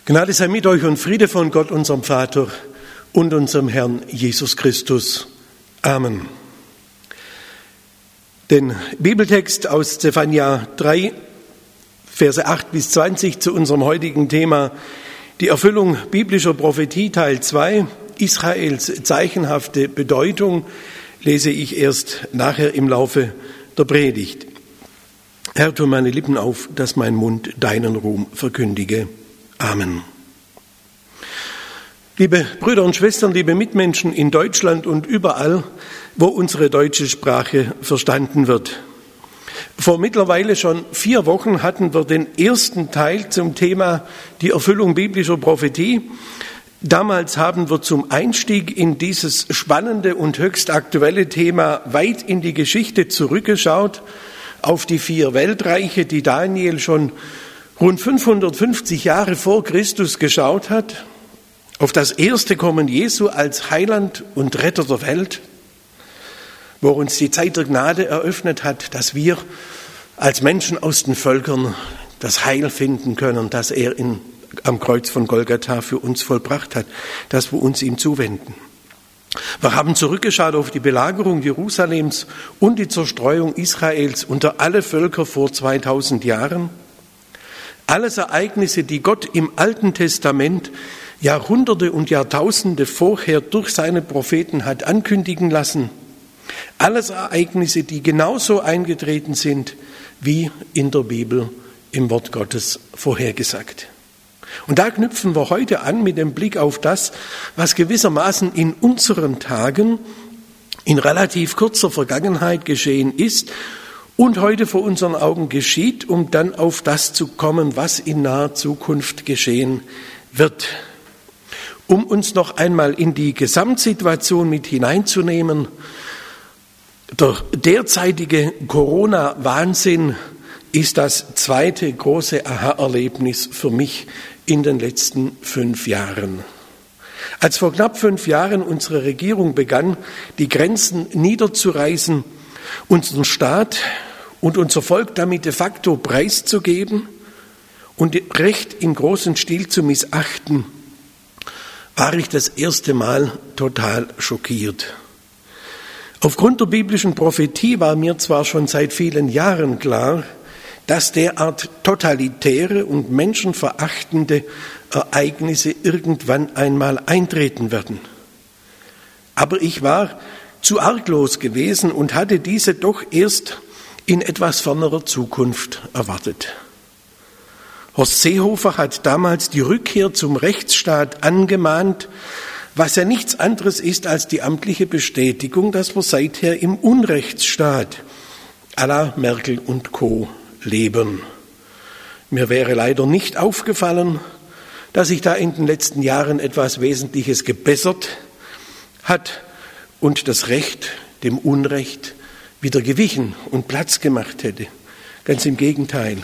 Gnade sei mit euch und Friede von Gott, unserem Vater und unserem Herrn Jesus Christus. Amen. Den Bibeltext aus Zephania 3, Verse 8 bis 20 zu unserem heutigen Thema, die Erfüllung biblischer Prophetie, Teil 2, Israels zeichenhafte Bedeutung, lese ich erst nachher im Laufe der Predigt. Herr, tu meine Lippen auf, dass mein Mund deinen Ruhm verkündige. Amen. Liebe Brüder und Schwestern, liebe Mitmenschen in Deutschland und überall, wo unsere deutsche Sprache verstanden wird. Vor mittlerweile schon 4 Wochen hatten wir den ersten Teil zum Thema die Erfüllung biblischer Prophetie. Damals haben wir zum Einstieg in dieses spannende und höchst aktuelle Thema weit in die Geschichte zurückgeschaut, auf die 4 Weltreiche, die Daniel schon rund 550 Jahre vor Christus geschaut hat, auf das erste Kommen Jesu als Heiland und Retter der Welt, wo er uns die Zeit der Gnade eröffnet hat, dass wir als Menschen aus den Völkern das Heil finden können, das er am Kreuz von Golgatha für uns vollbracht hat, dass wir uns ihm zuwenden. Wir haben zurückgeschaut auf die Belagerung Jerusalems und die Zerstreuung Israels unter alle Völker vor 2000 Jahren. Alles Ereignisse, die Gott im Alten Testament Jahrhunderte und Jahrtausende vorher durch seine Propheten hat ankündigen lassen. Alles Ereignisse, die genauso eingetreten sind, wie in der Bibel im Wort Gottes vorhergesagt. Und da knüpfen wir heute an mit dem Blick auf das, was gewissermaßen in unseren Tagen in relativ kurzer Vergangenheit geschehen ist und heute vor unseren Augen geschieht, um dann auf das zu kommen, was in naher Zukunft geschehen wird. Um uns noch einmal in die Gesamtsituation mit hineinzunehmen, der derzeitige Corona-Wahnsinn ist das zweite große Aha-Erlebnis für mich in den letzten 5 Jahren. Als vor knapp 5 Jahren unsere Regierung begann, die Grenzen niederzureißen, unseren Staat und unser Volk damit de facto preiszugeben und Recht im großen Stil zu missachten, war ich das erste Mal total schockiert. Aufgrund der biblischen Prophetie war mir zwar schon seit vielen Jahren klar, dass derart totalitäre und menschenverachtende Ereignisse irgendwann einmal eintreten werden. Aber ich war zu arglos gewesen und hatte diese doch erst in etwas fernerer Zukunft erwartet. Horst Seehofer hat damals die Rückkehr zum Rechtsstaat angemahnt, was ja nichts anderes ist als die amtliche Bestätigung, dass wir seither im Unrechtsstaat à la Merkel und Co. leben. Mir wäre leider nicht aufgefallen, dass sich da in den letzten Jahren etwas Wesentliches gebessert hat und das Recht dem Unrecht wieder gewichen und Platz gemacht hätte. Ganz im Gegenteil.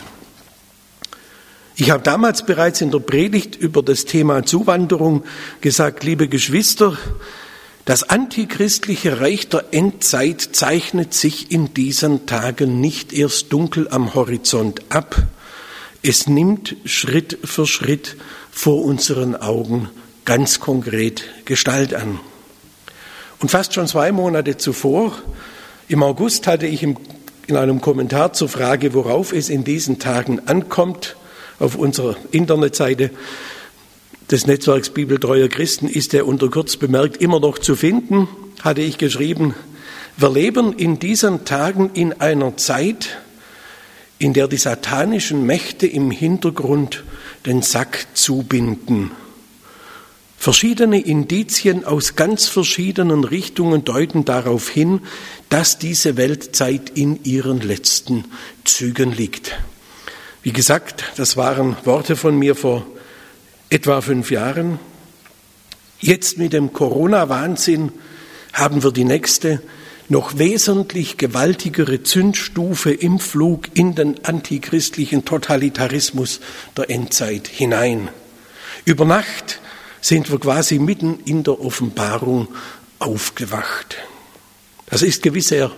Ich habe damals bereits in der Predigt über das Thema Zuwanderung gesagt, liebe Geschwister, das antichristliche Reich der Endzeit zeichnet sich in diesen Tagen nicht erst dunkel am Horizont ab. Es nimmt Schritt für Schritt vor unseren Augen ganz konkret Gestalt an. Und fast schon 2 Monate zuvor, im August, hatte ich in einem Kommentar zur Frage, worauf es in diesen Tagen ankommt, auf unserer Internetseite des Netzwerks Bibeltreuer Christen ist er unter kurz bemerkt immer noch zu finden, hatte ich geschrieben, wir leben in diesen Tagen in einer Zeit, in der die satanischen Mächte im Hintergrund den Sack zubinden. Verschiedene Indizien aus ganz verschiedenen Richtungen deuten darauf hin, dass diese Weltzeit in ihren letzten Zügen liegt. Wie gesagt, das waren Worte von mir vor etwa 5 Jahren. Jetzt mit dem Corona-Wahnsinn haben wir die nächste, noch wesentlich gewaltigere Zündstufe im Flug in den antichristlichen Totalitarismus der Endzeit hinein. Über Nacht sind wir quasi mitten in der Offenbarung aufgewacht. Das ist gewiss sehr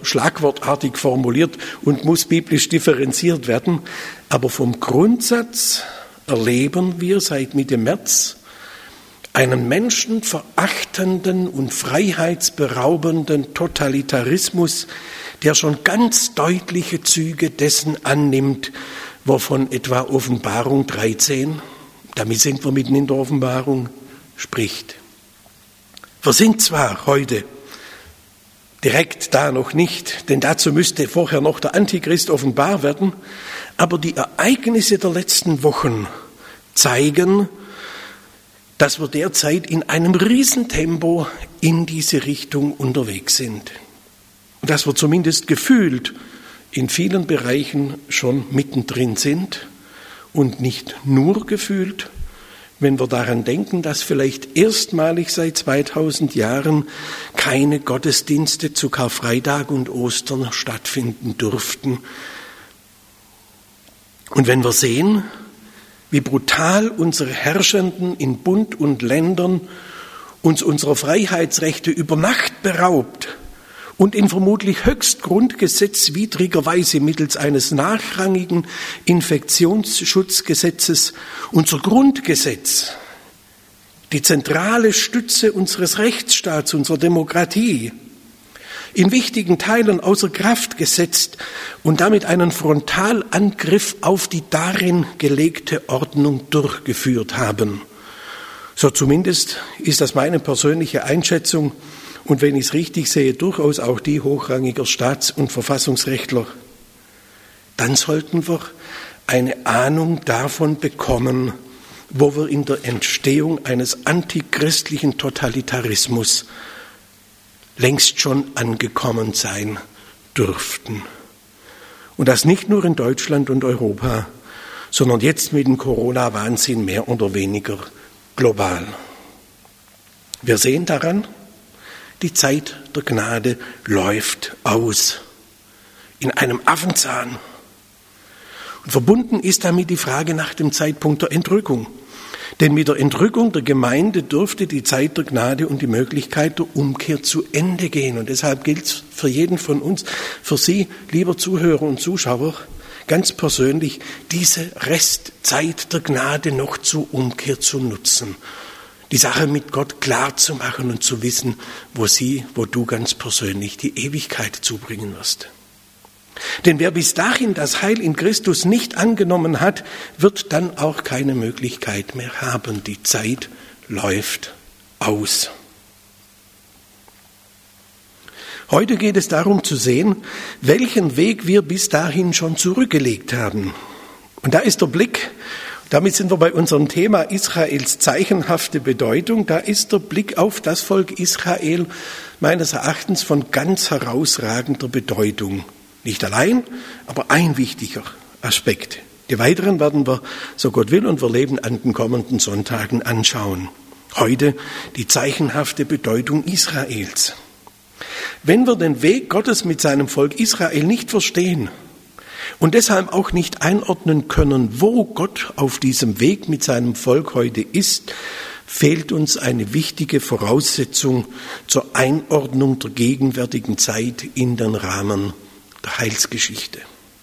schlagwortartig formuliert und muss biblisch differenziert werden, aber vom Grundsatz erleben wir seit Mitte März einen menschenverachtenden und freiheitsberaubenden Totalitarismus, der schon ganz deutliche Züge dessen annimmt, wovon etwa Offenbarung 13, damit sind wir mitten in der Offenbarung, spricht. Wir sind zwar heute direkt da noch nicht, denn dazu müsste vorher noch der Antichrist offenbar werden, aber die Ereignisse der letzten Wochen zeigen, dass wir derzeit in einem Riesentempo in diese Richtung unterwegs sind. Und dass wir zumindest gefühlt in vielen Bereichen schon mittendrin sind und nicht nur gefühlt, wenn wir daran denken, dass vielleicht erstmalig seit 2000 Jahren keine Gottesdienste zu Karfreitag und Ostern stattfinden durften. Und wenn wir sehen, wie brutal unsere Herrschenden in Bund und Ländern uns unserer Freiheitsrechte über Nacht beraubt und in vermutlich höchst grundgesetzwidriger Weise mittels eines nachrangigen Infektionsschutzgesetzes unser Grundgesetz, die zentrale Stütze unseres Rechtsstaats, unserer Demokratie, in wichtigen Teilen außer Kraft gesetzt und damit einen Frontalangriff auf die darin gelegte Ordnung durchgeführt haben. So zumindest ist das meine persönliche Einschätzung und wenn ich es richtig sehe, durchaus auch die hochrangiger Staats- und Verfassungsrechtler. Dann sollten wir eine Ahnung davon bekommen, wo wir in der Entstehung eines antichristlichen Totalitarismus längst schon angekommen sein dürften. Und das nicht nur in Deutschland und Europa, sondern jetzt mit dem Corona-Wahnsinn mehr oder weniger global. Wir sehen daran, die Zeit der Gnade läuft aus. In einem Affenzahn. Und verbunden ist damit die Frage nach dem Zeitpunkt der Entrückung. Denn mit der Entrückung der Gemeinde dürfte die Zeit der Gnade und die Möglichkeit der Umkehr zu Ende gehen. Und deshalb gilt es für jeden von uns, für Sie, lieber Zuhörer und Zuschauer, ganz persönlich, diese Restzeit der Gnade noch zur Umkehr zu nutzen. Die Sache mit Gott klar zu machen und zu wissen, wo du ganz persönlich die Ewigkeit zubringen wirst. Denn wer bis dahin das Heil in Christus nicht angenommen hat, wird dann auch keine Möglichkeit mehr haben. Die Zeit läuft aus. Heute geht es darum zu sehen, welchen Weg wir bis dahin schon zurückgelegt haben. Und da ist der Blick, damit sind wir bei unserem Thema Israels zeichenhafte Bedeutung, da ist der Blick auf das Volk Israel meines Erachtens von ganz herausragender Bedeutung. Nicht allein, aber ein wichtiger Aspekt. Die weiteren werden wir, so Gott will und wir leben, an den kommenden Sonntagen anschauen. Heute die zeichenhafte Bedeutung Israels. Wenn wir den Weg Gottes mit seinem Volk Israel nicht verstehen und deshalb auch nicht einordnen können, wo Gott auf diesem Weg mit seinem Volk heute ist, fehlt uns eine wichtige Voraussetzung zur Einordnung der gegenwärtigen Zeit in den Rahmen der Heilsgeschichte.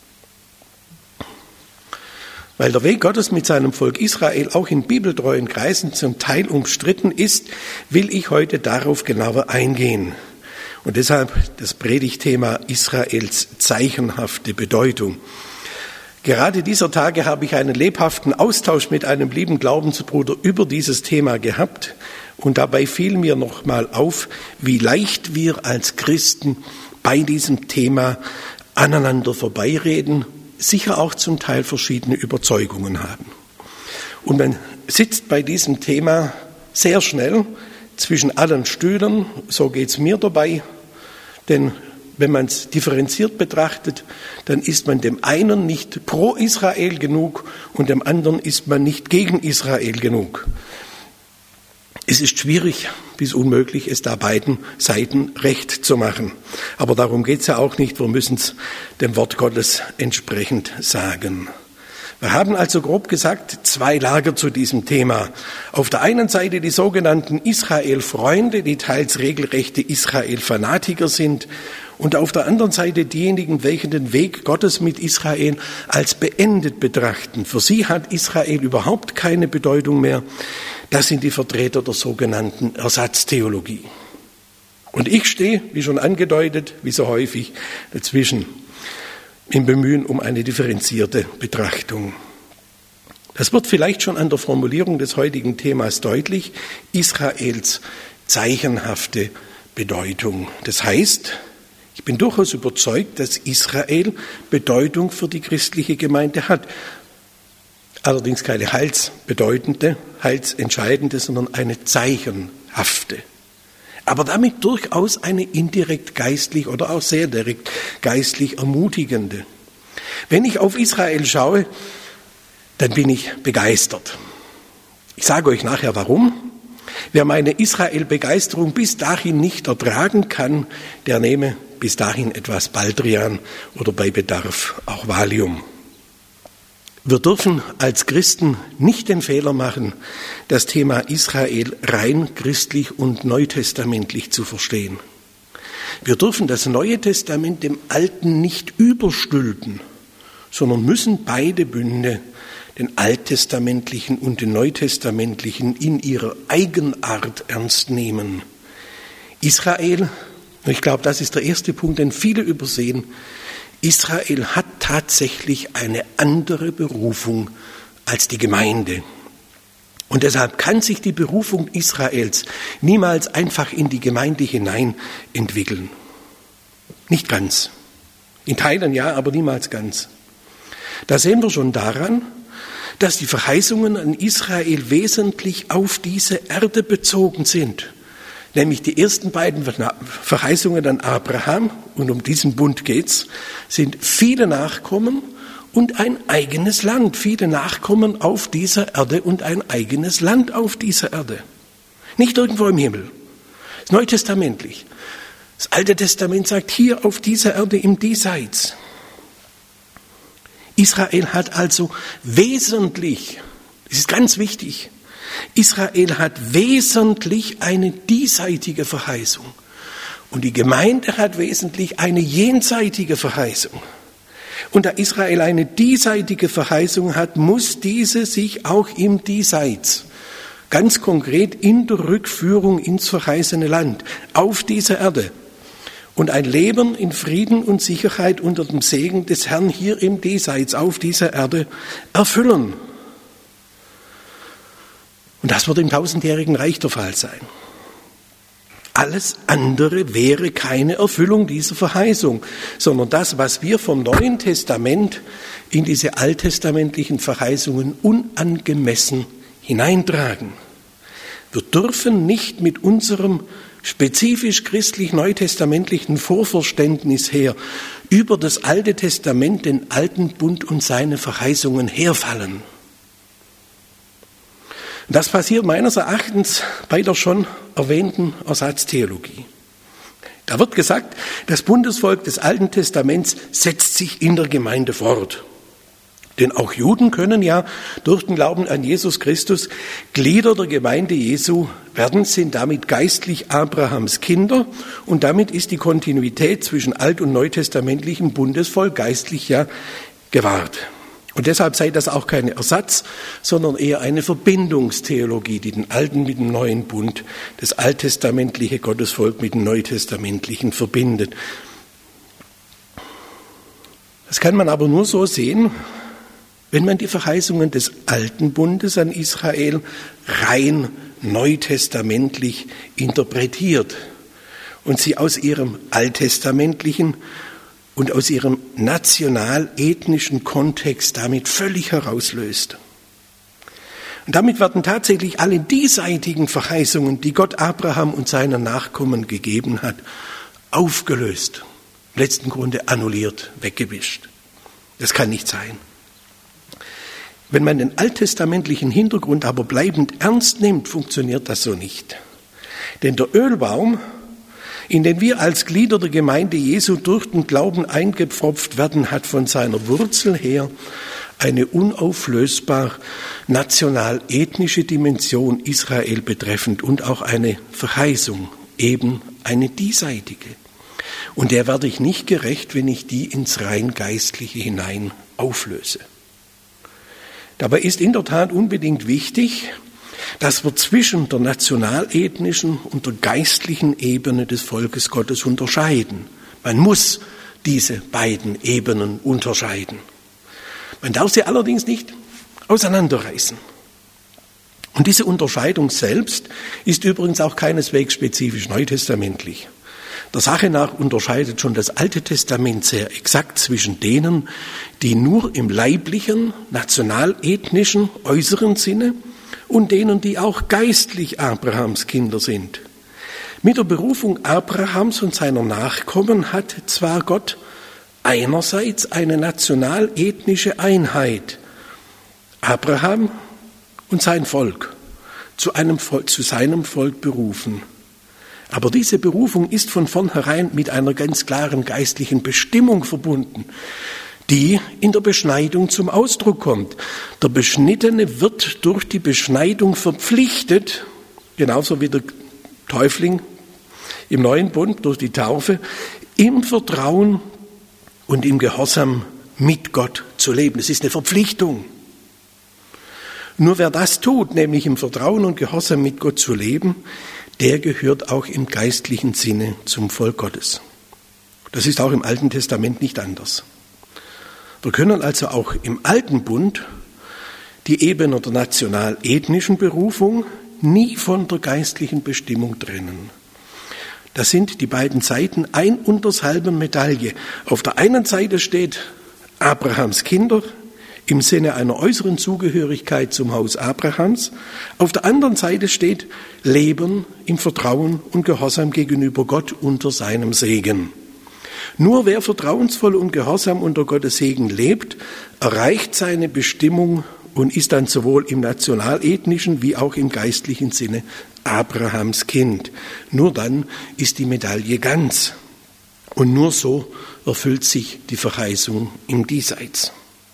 Weil der Weg Gottes mit seinem Volk Israel auch in bibeltreuen Kreisen zum Teil umstritten ist, will ich heute darauf genauer eingehen. Und deshalb das Predigtthema Israels zeichenhafte Bedeutung. Gerade dieser Tage habe ich einen lebhaften Austausch mit einem lieben Glaubensbruder über dieses Thema gehabt. Und dabei fiel mir nochmal auf, wie leicht wir als Christen bei diesem Thema aneinander vorbeireden, sicher auch zum Teil verschiedene Überzeugungen haben. Und man sitzt bei diesem Thema sehr schnell zwischen allen Stühlen, so geht es mir dabei, denn wenn man es differenziert betrachtet, dann ist man dem einen nicht pro Israel genug und dem anderen ist man nicht gegen Israel genug. Es ist schwierig bis unmöglich, es da beiden Seiten recht zu machen. Aber darum geht es ja auch nicht, wir müssen es dem Wort Gottes entsprechend sagen. Wir haben also grob gesagt 2 Lager zu diesem Thema. Auf der einen Seite die sogenannten Israel-Freunde, die teils regelrechte Israel-Fanatiker sind und auf der anderen Seite diejenigen, welche den Weg Gottes mit Israel als beendet betrachten. Für sie hat Israel überhaupt keine Bedeutung mehr. Das sind die Vertreter der sogenannten Ersatztheologie. Und ich stehe, wie schon angedeutet, wie so häufig, dazwischen im Bemühen um eine differenzierte Betrachtung. Das wird vielleicht schon an der Formulierung des heutigen Themas deutlich, Israels zeichenhafte Bedeutung. Das heißt, ich bin durchaus überzeugt, dass Israel Bedeutung für die christliche Gemeinde hat. Allerdings keine heilsbedeutende, heilsentscheidende, sondern eine zeichenhafte. Aber damit durchaus eine indirekt geistlich oder auch sehr direkt geistlich ermutigende. Wenn ich auf Israel schaue, dann bin ich begeistert. Ich sage euch nachher warum. Wer meine Israel-Begeisterung bis dahin nicht ertragen kann, der nehme bis dahin etwas Baldrian oder bei Bedarf auch Valium. Wir dürfen als Christen nicht den Fehler machen, das Thema Israel rein christlich und neutestamentlich zu verstehen. Wir dürfen das Neue Testament dem Alten nicht überstülpen, sondern müssen beide Bünde, den alttestamentlichen und den neutestamentlichen, in ihrer Eigenart ernst nehmen. Israel, und ich glaube, das ist der erste Punkt, den viele übersehen, Israel hat tatsächlich eine andere Berufung als die Gemeinde. Und deshalb kann sich die Berufung Israels niemals einfach in die Gemeinde hinein entwickeln. Nicht ganz. In Teilen ja, aber niemals ganz. Da sehen wir schon daran, dass die Verheißungen an Israel wesentlich auf diese Erde bezogen sind. Nämlich die ersten beiden Verheißungen an Abraham, und um diesen Bund geht's, sind viele Nachkommen und ein eigenes Land. Viele Nachkommen auf dieser Erde und ein eigenes Land auf dieser Erde. Nicht irgendwo im Himmel. Das ist neutestamentlich. Das Alte Testament sagt, hier auf dieser Erde im Diesseits. Israel hat also wesentlich, das ist ganz wichtig, Israel hat wesentlich eine diesseitige Verheißung und die Gemeinde hat wesentlich eine jenseitige Verheißung. Und da Israel eine diesseitige Verheißung hat, muss diese sich auch im Diesseits, ganz konkret in der Rückführung ins verheißene Land, auf dieser Erde und ein Leben in Frieden und Sicherheit unter dem Segen des Herrn hier im Diesseits, auf dieser Erde, erfüllen. Und das wird im tausendjährigen Reich der Fall sein. Alles andere wäre keine Erfüllung dieser Verheißung, sondern das, was wir vom Neuen Testament in diese alttestamentlichen Verheißungen unangemessen hineintragen. Wir dürfen nicht mit unserem spezifisch christlich-neutestamentlichen Vorverständnis her über das Alte Testament, den Alten Bund und seine Verheißungen herfallen. Das passiert meines Erachtens bei der schon erwähnten Ersatztheologie. Da wird gesagt, das Bundesvolk des Alten Testaments setzt sich in der Gemeinde fort. Denn auch Juden können ja durch den Glauben an Jesus Christus Glieder der Gemeinde Jesu werden, sind damit geistlich Abrahams Kinder und damit ist die Kontinuität zwischen alt- und neutestamentlichem Bundesvolk geistlich ja gewahrt. Und deshalb sei das auch kein Ersatz, sondern eher eine Verbindungstheologie, die den alten mit dem neuen Bund, das alttestamentliche Gottesvolk mit dem neutestamentlichen verbindet. Das kann man aber nur so sehen, wenn man die Verheißungen des alten Bundes an Israel rein neutestamentlich interpretiert und sie aus ihrem alttestamentlichen und aus ihrem national-ethnischen Kontext damit völlig herauslöst. Und damit werden tatsächlich alle diesseitigen Verheißungen, die Gott Abraham und seinen Nachkommen gegeben hat, aufgelöst, im letzten Grunde annulliert, weggewischt. Das kann nicht sein. Wenn man den alttestamentlichen Hintergrund aber bleibend ernst nimmt, funktioniert das so nicht. Denn der Ölbaum, in den wir als Glieder der Gemeinde Jesu durch den Glauben eingepfropft werden, hat von seiner Wurzel her eine unauflösbar national-ethnische Dimension Israel betreffend und auch eine Verheißung, eben eine diesseitige. Und der werde ich nicht gerecht, wenn ich die ins rein Geistliche hinein auflöse. Dabei ist in der Tat unbedingt wichtig, dass wir zwischen der nationalethnischen und der geistlichen Ebene des Volkes Gottes unterscheiden. Man muss diese beiden Ebenen unterscheiden. Man darf sie allerdings nicht auseinanderreißen. Und diese Unterscheidung selbst ist übrigens auch keineswegs spezifisch neutestamentlich. Der Sache nach unterscheidet schon das Alte Testament sehr exakt zwischen denen, die nur im leiblichen, nationalethnischen, äußeren Sinne und denen, die auch geistlich Abrahams Kinder sind. Mit der Berufung Abrahams und seiner Nachkommen hat zwar Gott einerseits eine nationalethnische Einheit, Abraham und sein Volk, zu seinem Volk berufen. Aber diese Berufung ist von vornherein mit einer ganz klaren geistlichen Bestimmung verbunden, die in der Beschneidung zum Ausdruck kommt. Der Beschnittene wird durch die Beschneidung verpflichtet, genauso wie der Täufling im Neuen Bund durch die Taufe, im Vertrauen und im Gehorsam mit Gott zu leben. Es ist eine Verpflichtung. Nur wer das tut, nämlich im Vertrauen und Gehorsam mit Gott zu leben, der gehört auch im geistlichen Sinne zum Volk Gottes. Das ist auch im Alten Testament nicht anders. Wir können also auch im Alten Bund die Ebene der national-ethnischen Berufung nie von der geistlichen Bestimmung trennen. Das sind die beiden Seiten ein und derselben Medaille. Auf der einen Seite steht Abrahams Kinder im Sinne einer äußeren Zugehörigkeit zum Haus Abrahams. Auf der anderen Seite steht Leben im Vertrauen und Gehorsam gegenüber Gott unter seinem Segen. Nur wer vertrauensvoll und gehorsam unter Gottes Segen lebt, erreicht seine Bestimmung und ist dann sowohl im nationalethnischen wie auch im geistlichen Sinne Abrahams Kind. Nur dann ist die Medaille ganz. Und nur so erfüllt sich die Verheißung im Diesseits.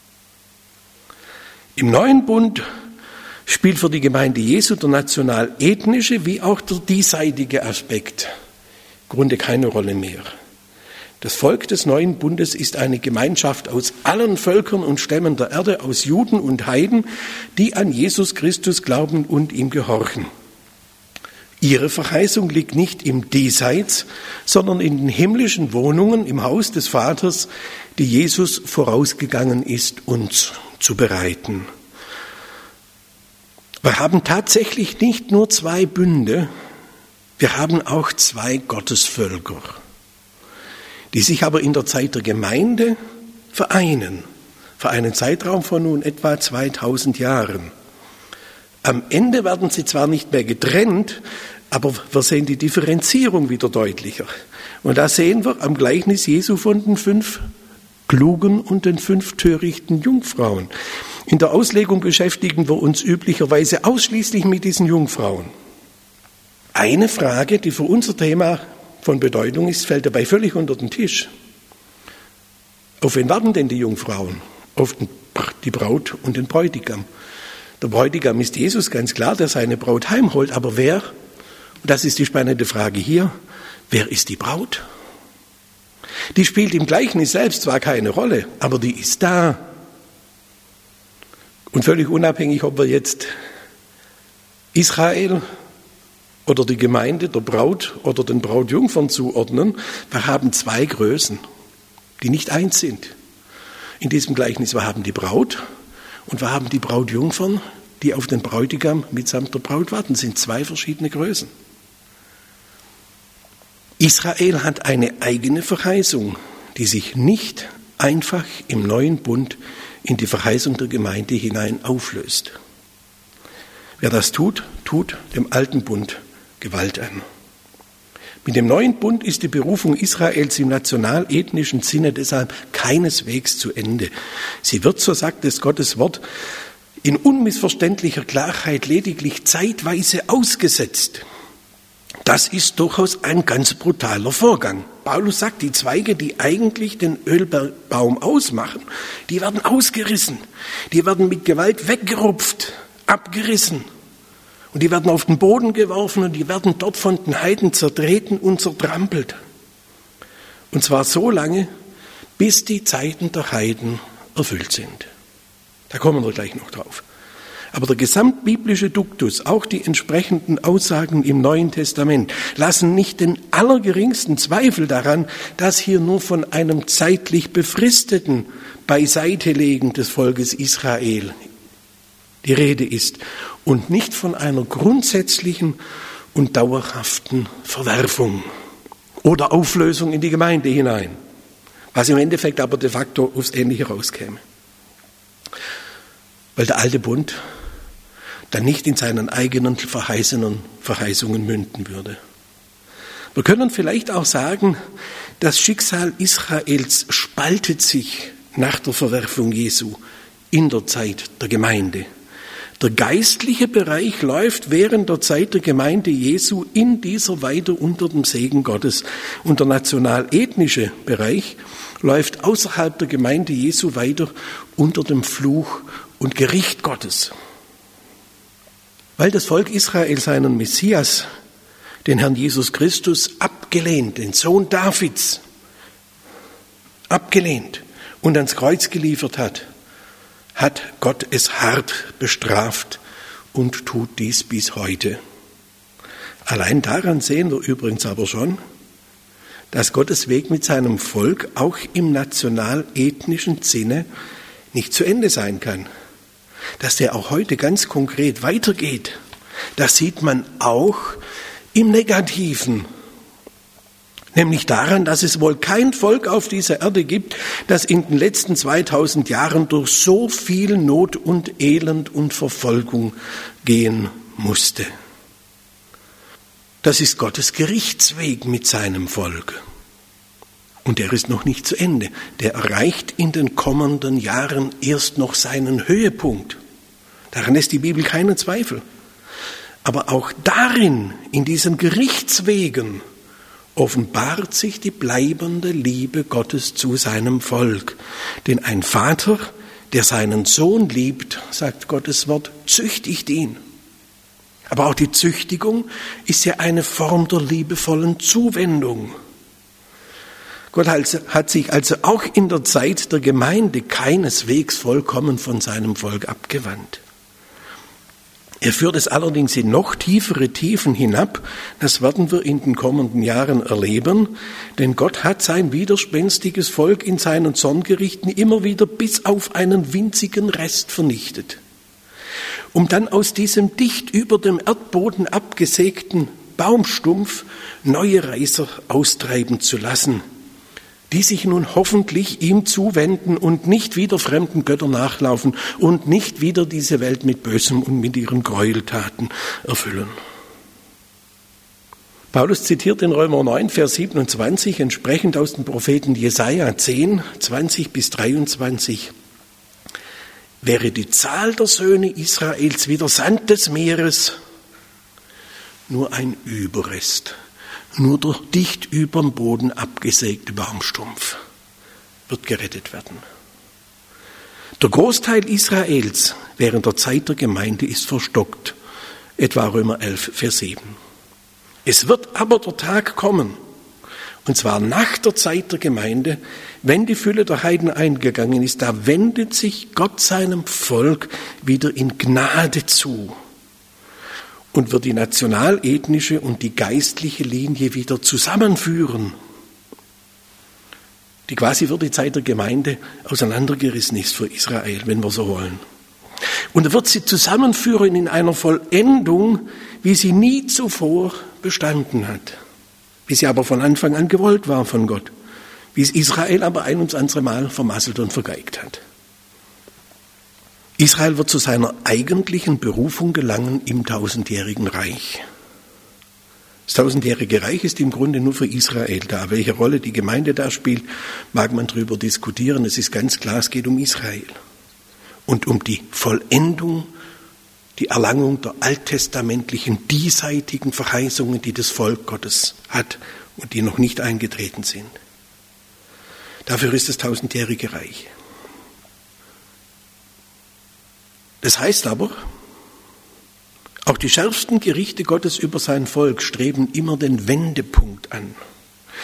Im Neuen Bund spielt für die Gemeinde Jesu der national-ethnische wie auch der diesseitige Aspekt im Grunde keine Rolle mehr. Das Volk des Neuen Bundes ist eine Gemeinschaft aus allen Völkern und Stämmen der Erde, aus Juden und Heiden, die an Jesus Christus glauben und ihm gehorchen. Ihre Verheißung liegt nicht im Diesseits, sondern in den himmlischen Wohnungen im Haus des Vaters, die Jesus vorausgegangen ist, uns zu bereiten. Wir haben tatsächlich nicht nur zwei Bünde, wir haben auch zwei Gottesvölker, die sich aber in der Zeit der Gemeinde vereinen, für einen Zeitraum von nun etwa 2000 Jahren. Am Ende werden sie zwar nicht mehr getrennt, aber wir sehen die Differenzierung wieder deutlicher. Und da sehen wir am Gleichnis Jesu von den 5 klugen und den 5 törichten Jungfrauen. In der Auslegung beschäftigen wir uns üblicherweise ausschließlich mit diesen Jungfrauen. Eine Frage, die für unser Thema von Bedeutung ist, fällt dabei völlig unter den Tisch. Auf wen warten denn die Jungfrauen? Auf die Braut und den Bräutigam. Der Bräutigam ist Jesus, ganz klar, der seine Braut heimholt. Aber wer, und das ist die spannende Frage hier, wer ist die Braut? Die spielt im Gleichnis selbst zwar keine Rolle, aber die ist da. Und völlig unabhängig, ob wir jetzt Israel oder die Gemeinde der Braut oder den Brautjungfern zuordnen, wir haben 2 Größen, die nicht eins sind. In diesem Gleichnis, wir haben die Braut und wir haben die Brautjungfern, die auf den Bräutigam mitsamt der Braut warten. Das sind 2 verschiedene Größen. Israel hat eine eigene Verheißung, die sich nicht einfach im neuen Bund in die Verheißung der Gemeinde hinein auflöst. Wer das tut, tut dem alten Bund Gewalt an. Mit dem neuen Bund ist die Berufung Israels im national-ethnischen Sinne deshalb keineswegs zu Ende. Sie wird, so sagt es Gottes Wort, in unmissverständlicher Klarheit lediglich zeitweise ausgesetzt. Das ist durchaus ein ganz brutaler Vorgang. Paulus sagt, die Zweige, die eigentlich den Ölbaum ausmachen, die werden ausgerissen, die werden mit Gewalt weggerupft, abgerissen. Und die werden auf den Boden geworfen und die werden dort von den Heiden zertreten und zertrampelt. Und zwar so lange, bis die Zeiten der Heiden erfüllt sind. Da kommen wir gleich noch drauf. Aber der gesamtbiblische Duktus, auch die entsprechenden Aussagen im Neuen Testament, lassen nicht den allergeringsten Zweifel daran, dass hier nur von einem zeitlich befristeten Beiseitelegen des Volkes Israel die Rede ist und nicht von einer grundsätzlichen und dauerhaften Verwerfung oder Auflösung in die Gemeinde hinein, was im Endeffekt aber de facto aufs Ähnliche rauskäme. Weil der alte Bund dann nicht in seinen eigenen Verheißungen münden würde. Wir können vielleicht auch sagen, das Schicksal Israels spaltet sich nach der Verwerfung Jesu in der Zeit der Gemeinde. Der geistliche Bereich läuft während der Zeit der Gemeinde Jesu in dieser weiter unter dem Segen Gottes. Und der national-ethnische Bereich läuft außerhalb der Gemeinde Jesu weiter unter dem Fluch und Gericht Gottes. Weil das Volk Israel seinen Messias, den Herrn Jesus Christus, abgelehnt, den Sohn Davids, abgelehnt und ans Kreuz geliefert hat, hat Gott es hart bestraft und tut dies bis heute. Allein daran sehen wir übrigens aber schon, dass Gottes Weg mit seinem Volk auch im national-ethnischen Sinne nicht zu Ende sein kann. Dass der auch heute ganz konkret weitergeht, das sieht man auch im Negativen. Nämlich daran, dass es wohl kein Volk auf dieser Erde gibt, das in den letzten 2000 Jahren durch so viel Not und Elend und Verfolgung gehen musste. Das ist Gottes Gerichtsweg mit seinem Volk. Und der ist noch nicht zu Ende. Der erreicht in den kommenden Jahren erst noch seinen Höhepunkt. Daran lässt die Bibel keinen Zweifel. Aber auch darin, in diesen Gerichtswegen, offenbart sich die bleibende Liebe Gottes zu seinem Volk. Denn ein Vater, der seinen Sohn liebt, sagt Gottes Wort, züchtigt ihn. Aber auch die Züchtigung ist ja eine Form der liebevollen Zuwendung. Gott hat sich also auch in der Zeit der Gemeinde keineswegs vollkommen von seinem Volk abgewandt. Er führt es allerdings in noch tiefere Tiefen hinab. Das werden wir in den kommenden Jahren erleben. Denn Gott hat sein widerspenstiges Volk in seinen Zorngerichten immer wieder bis auf einen winzigen Rest vernichtet. Um dann aus diesem dicht über dem Erdboden abgesägten Baumstumpf neue Reißer austreiben zu lassen, die sich nun hoffentlich ihm zuwenden und nicht wieder fremden Göttern nachlaufen und nicht wieder diese Welt mit Bösem und mit ihren Gräueltaten erfüllen. Paulus zitiert in Römer 9, Vers 27, entsprechend aus dem Propheten Jesaja 10, 20 bis 23. Wäre die Zahl der Söhne Israels wie der Sand des Meeres, nur ein Überrest. Nur der dicht überm Boden abgesägte Baumstumpf wird gerettet werden. Der Großteil Israels während der Zeit der Gemeinde ist verstockt, etwa Römer 11, Vers 7. Es wird aber der Tag kommen, und zwar nach der Zeit der Gemeinde, wenn die Fülle der Heiden eingegangen ist, da wendet sich Gott seinem Volk wieder in Gnade zu und wird die national-ethnische und die geistliche Linie wieder zusammenführen, die quasi für die Zeit der Gemeinde auseinandergerissen ist für Israel, wenn wir so wollen. Und er wird sie zusammenführen in einer Vollendung, wie sie nie zuvor bestanden hat, wie sie aber von Anfang an gewollt war von Gott, wie es Israel aber ein ums andere Mal vermasselt und vergeigt hat. Israel wird zu seiner eigentlichen Berufung gelangen im 1000-jährigen Reich. Das 1000-jährige Reich ist im Grunde nur für Israel da. Welche Rolle die Gemeinde da spielt, mag man darüber diskutieren. Es ist ganz klar, es geht um Israel und um die Vollendung, die Erlangung der alttestamentlichen, diesseitigen Verheißungen, die das Volk Gottes hat und die noch nicht eingetreten sind. Dafür ist das 1000-jährige Reich. Das heißt aber, auch die schärfsten Gerichte Gottes über sein Volk streben immer den Wendepunkt an.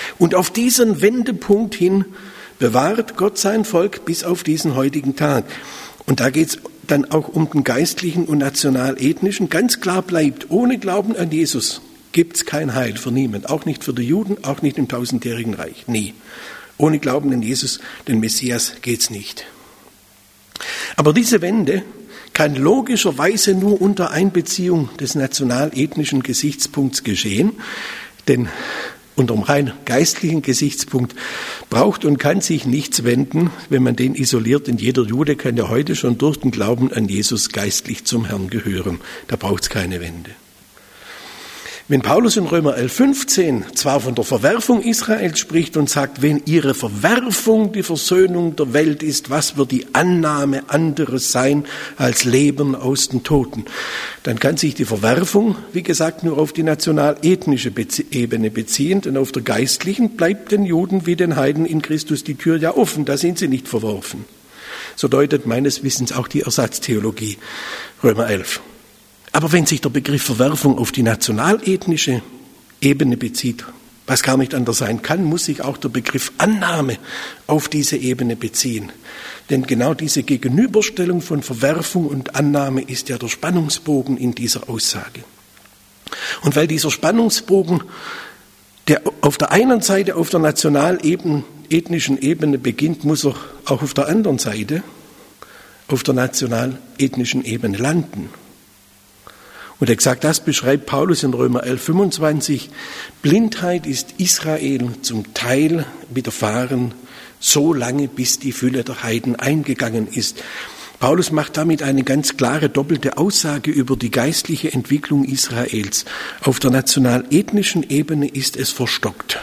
Und auf diesen Wendepunkt hin bewahrt Gott sein Volk bis auf diesen heutigen Tag. Und da geht es dann auch um den geistlichen und national-ethnischen. Ganz klar bleibt, ohne Glauben an Jesus gibt es kein Heil für niemand. Auch nicht für die Juden, auch nicht im tausendjährigen Reich. Nie. Ohne Glauben an Jesus, den Messias, geht's nicht. Aber diese Wende kann logischerweise nur unter Einbeziehung des national-ethnischen Gesichtspunkts geschehen, denn unter dem rein geistlichen Gesichtspunkt braucht und kann sich nichts wenden, wenn man den isoliert, denn jeder Jude kann ja heute schon durch den Glauben an Jesus geistlich zum Herrn gehören. Da braucht es keine Wende. Wenn Paulus in Römer 11,15 zwar von der Verwerfung Israels spricht und sagt, wenn ihre Verwerfung die Versöhnung der Welt ist, was wird die Annahme anderes sein als Leben aus den Toten? Dann kann sich die Verwerfung, wie gesagt, nur auf die national-ethnische Ebene beziehen, denn auf der geistlichen bleibt den Juden wie den Heiden in Christus die Tür ja offen, da sind sie nicht verworfen. So deutet meines Wissens auch die Ersatztheologie, Römer 11. Aber wenn sich der Begriff Verwerfung auf die national-ethnische Ebene bezieht, was gar nicht anders sein kann, muss sich auch der Begriff Annahme auf diese Ebene beziehen. Denn genau diese Gegenüberstellung von Verwerfung und Annahme ist ja der Spannungsbogen in dieser Aussage. Und weil dieser Spannungsbogen, der auf der einen Seite auf der national-ethnischen Ebene beginnt, muss er auch auf der anderen Seite auf der national-ethnischen Ebene landen. Und exakt das beschreibt Paulus in Römer 11,25. Blindheit ist Israel zum Teil widerfahren, so lange bis die Fülle der Heiden eingegangen ist. Paulus macht damit eine ganz klare doppelte Aussage über die geistliche Entwicklung Israels. Auf der national-ethnischen Ebene ist es verstockt.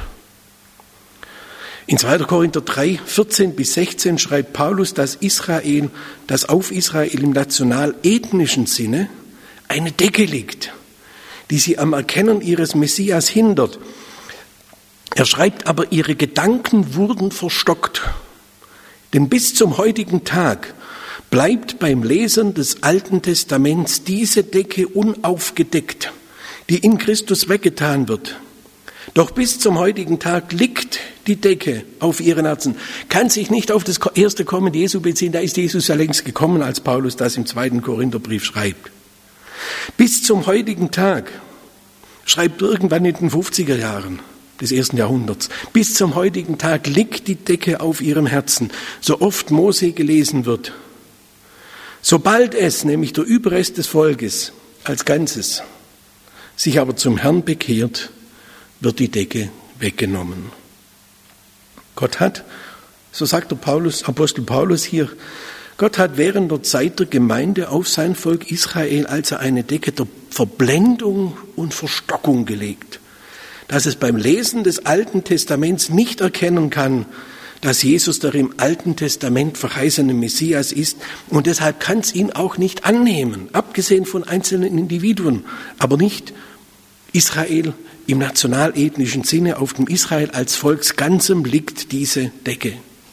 In 2. Korinther 3, 14 bis 16 schreibt Paulus, dass auf Israel im national-ethnischen Sinne eine Decke liegt, die sie am Erkennen ihres Messias hindert. Er schreibt aber, ihre Gedanken wurden verstockt. Denn bis zum heutigen Tag bleibt beim Lesen des Alten Testaments diese Decke unaufgedeckt, die in Christus weggetan wird. Doch bis zum heutigen Tag liegt die Decke auf ihren Herzen, kann sich nicht auf das erste Kommen Jesu beziehen, da ist Jesus ja längst gekommen, als Paulus das im 2. Korintherbrief schreibt. Bis zum heutigen Tag, schreibt irgendwann in den 50er Jahren des 1. Jahrhunderts, bis zum heutigen Tag liegt die Decke auf ihrem Herzen, so oft Mose gelesen wird. Sobald es, nämlich der Überrest des Volkes als Ganzes, sich aber zum Herrn bekehrt, wird die Decke weggenommen. Gott hat, so sagt der Apostel Paulus hier, Gott hat während der Zeit der Gemeinde auf sein Volk Israel also eine Decke der Verblendung und Verstockung gelegt, dass es beim Lesen des Alten Testaments nicht erkennen kann, dass Jesus der im Alten Testament verheißene Messias ist und deshalb kann es ihn auch nicht annehmen, abgesehen von einzelnen Individuen, aber nicht Israel im national-ethnischen Sinne, auf dem Israel als Volksganzem liegt diese Decke.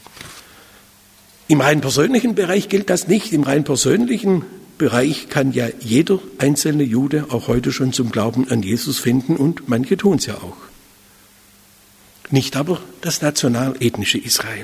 Im rein persönlichen Bereich gilt das nicht. Im rein persönlichen Bereich kann ja jeder einzelne Jude auch heute schon zum Glauben an Jesus finden und manche tun es ja auch. Nicht aber das national-ethnische Israel.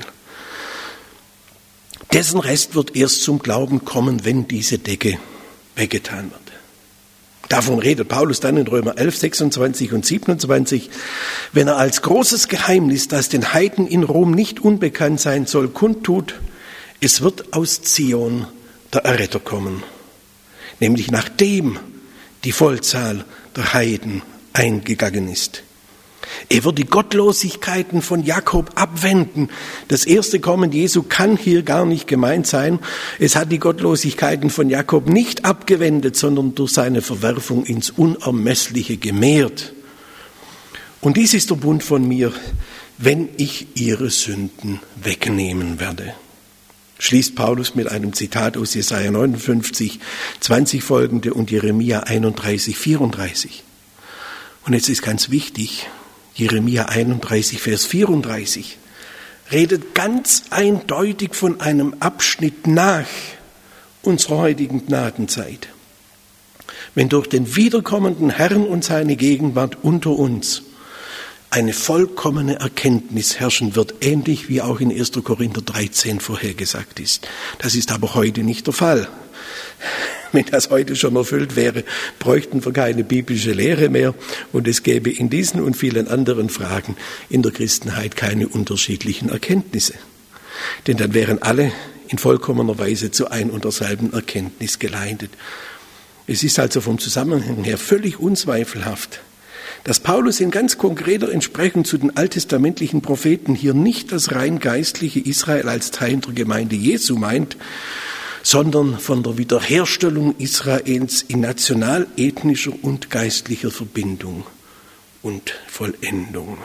Dessen Rest wird erst zum Glauben kommen, wenn diese Decke weggetan wird. Davon redet Paulus dann in Römer 11, 26 und 27, wenn er als großes Geheimnis, das den Heiden in Rom nicht unbekannt sein soll, kundtut, es wird aus Zion der Erretter kommen, nämlich nachdem die Vollzahl der Heiden eingegangen ist. Er wird die Gottlosigkeiten von Jakob abwenden. Das erste Kommen Jesu kann hier gar nicht gemeint sein. Es hat die Gottlosigkeiten von Jakob nicht abgewendet, sondern durch seine Verwerfung ins Unermessliche gemehrt. Und dies ist der Bund von mir, wenn ich ihre Sünden wegnehmen werde. Schließt Paulus mit einem Zitat aus Jesaja 59, 20 folgende und Jeremia 31, 34. Und jetzt ist ganz wichtig, Jeremia 31, Vers 34 redet ganz eindeutig von einem Abschnitt nach unserer heutigen Gnadenzeit. Wenn durch den wiederkommenden Herrn und seine Gegenwart unter uns eine vollkommene Erkenntnis herrschen wird, ähnlich wie auch in 1. Korinther 13 vorhergesagt ist. Das ist aber heute nicht der Fall. Wenn das heute schon erfüllt wäre, bräuchten wir keine biblische Lehre mehr und es gäbe in diesen und vielen anderen Fragen in der Christenheit keine unterschiedlichen Erkenntnisse. Denn dann wären alle in vollkommener Weise zu ein und derselben Erkenntnis geleitet. Es ist also vom Zusammenhang her völlig unzweifelhaft, dass Paulus in ganz konkreter Entsprechung zu den alttestamentlichen Propheten hier nicht das rein geistliche Israel als Teil der Gemeinde Jesu meint, sondern von der Wiederherstellung Israels in national-ethnischer und geistlicher Verbindung und Vollendung.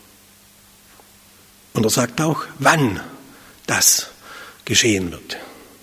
Und er sagt auch, wann das geschehen wird.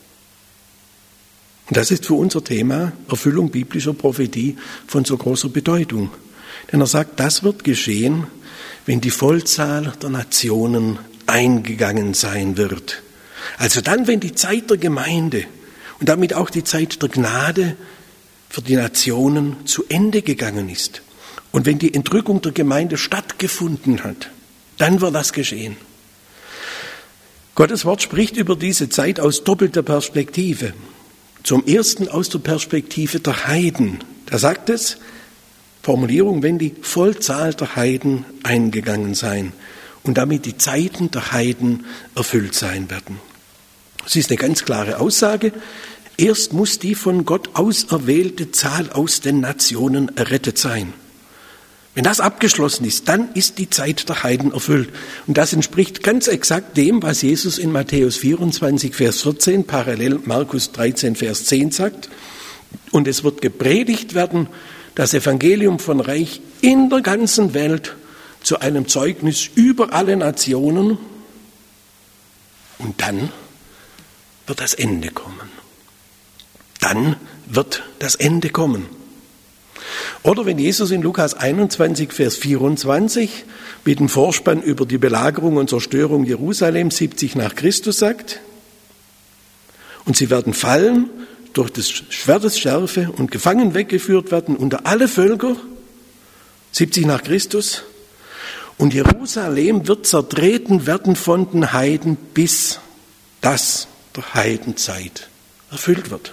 Und das ist für unser Thema Erfüllung biblischer Prophetie von so großer Bedeutung. Denn er sagt, das wird geschehen, wenn die Vollzahl der Nationen eingegangen sein wird. Also dann, wenn die Zeit der Gemeinde und damit auch die Zeit der Gnade für die Nationen zu Ende gegangen ist. Und wenn die Entrückung der Gemeinde stattgefunden hat, dann wird das geschehen. Gottes Wort spricht über diese Zeit aus doppelter Perspektive. Zum ersten aus der Perspektive der Heiden. Da sagt es, Formulierung, wenn die Vollzahl der Heiden eingegangen sein und damit die Zeiten der Heiden erfüllt sein werden. Das ist eine ganz klare Aussage. Erst muss die von Gott auserwählte Zahl aus den Nationen errettet sein. Wenn das abgeschlossen ist, dann ist die Zeit der Heiden erfüllt. Und das entspricht ganz exakt dem, was Jesus in Matthäus 24, Vers 14, parallel Markus 13, Vers 10 sagt. Und es wird gepredigt werden, das Evangelium von Reich in der ganzen Welt zu einem Zeugnis über alle Nationen. Und dann wird das Ende kommen. Dann wird das Ende kommen. Oder wenn Jesus in Lukas 21, Vers 24 mit dem Vorspann über die Belagerung und Zerstörung Jerusalems 70 nach Christus sagt, und sie werden fallen durch des Schwertes Schärfe und gefangen weggeführt werden unter alle Völker, 70 nach Christus, und Jerusalem wird zertreten werden von den Heiden, bis das der Heidenzeit erfüllt wird.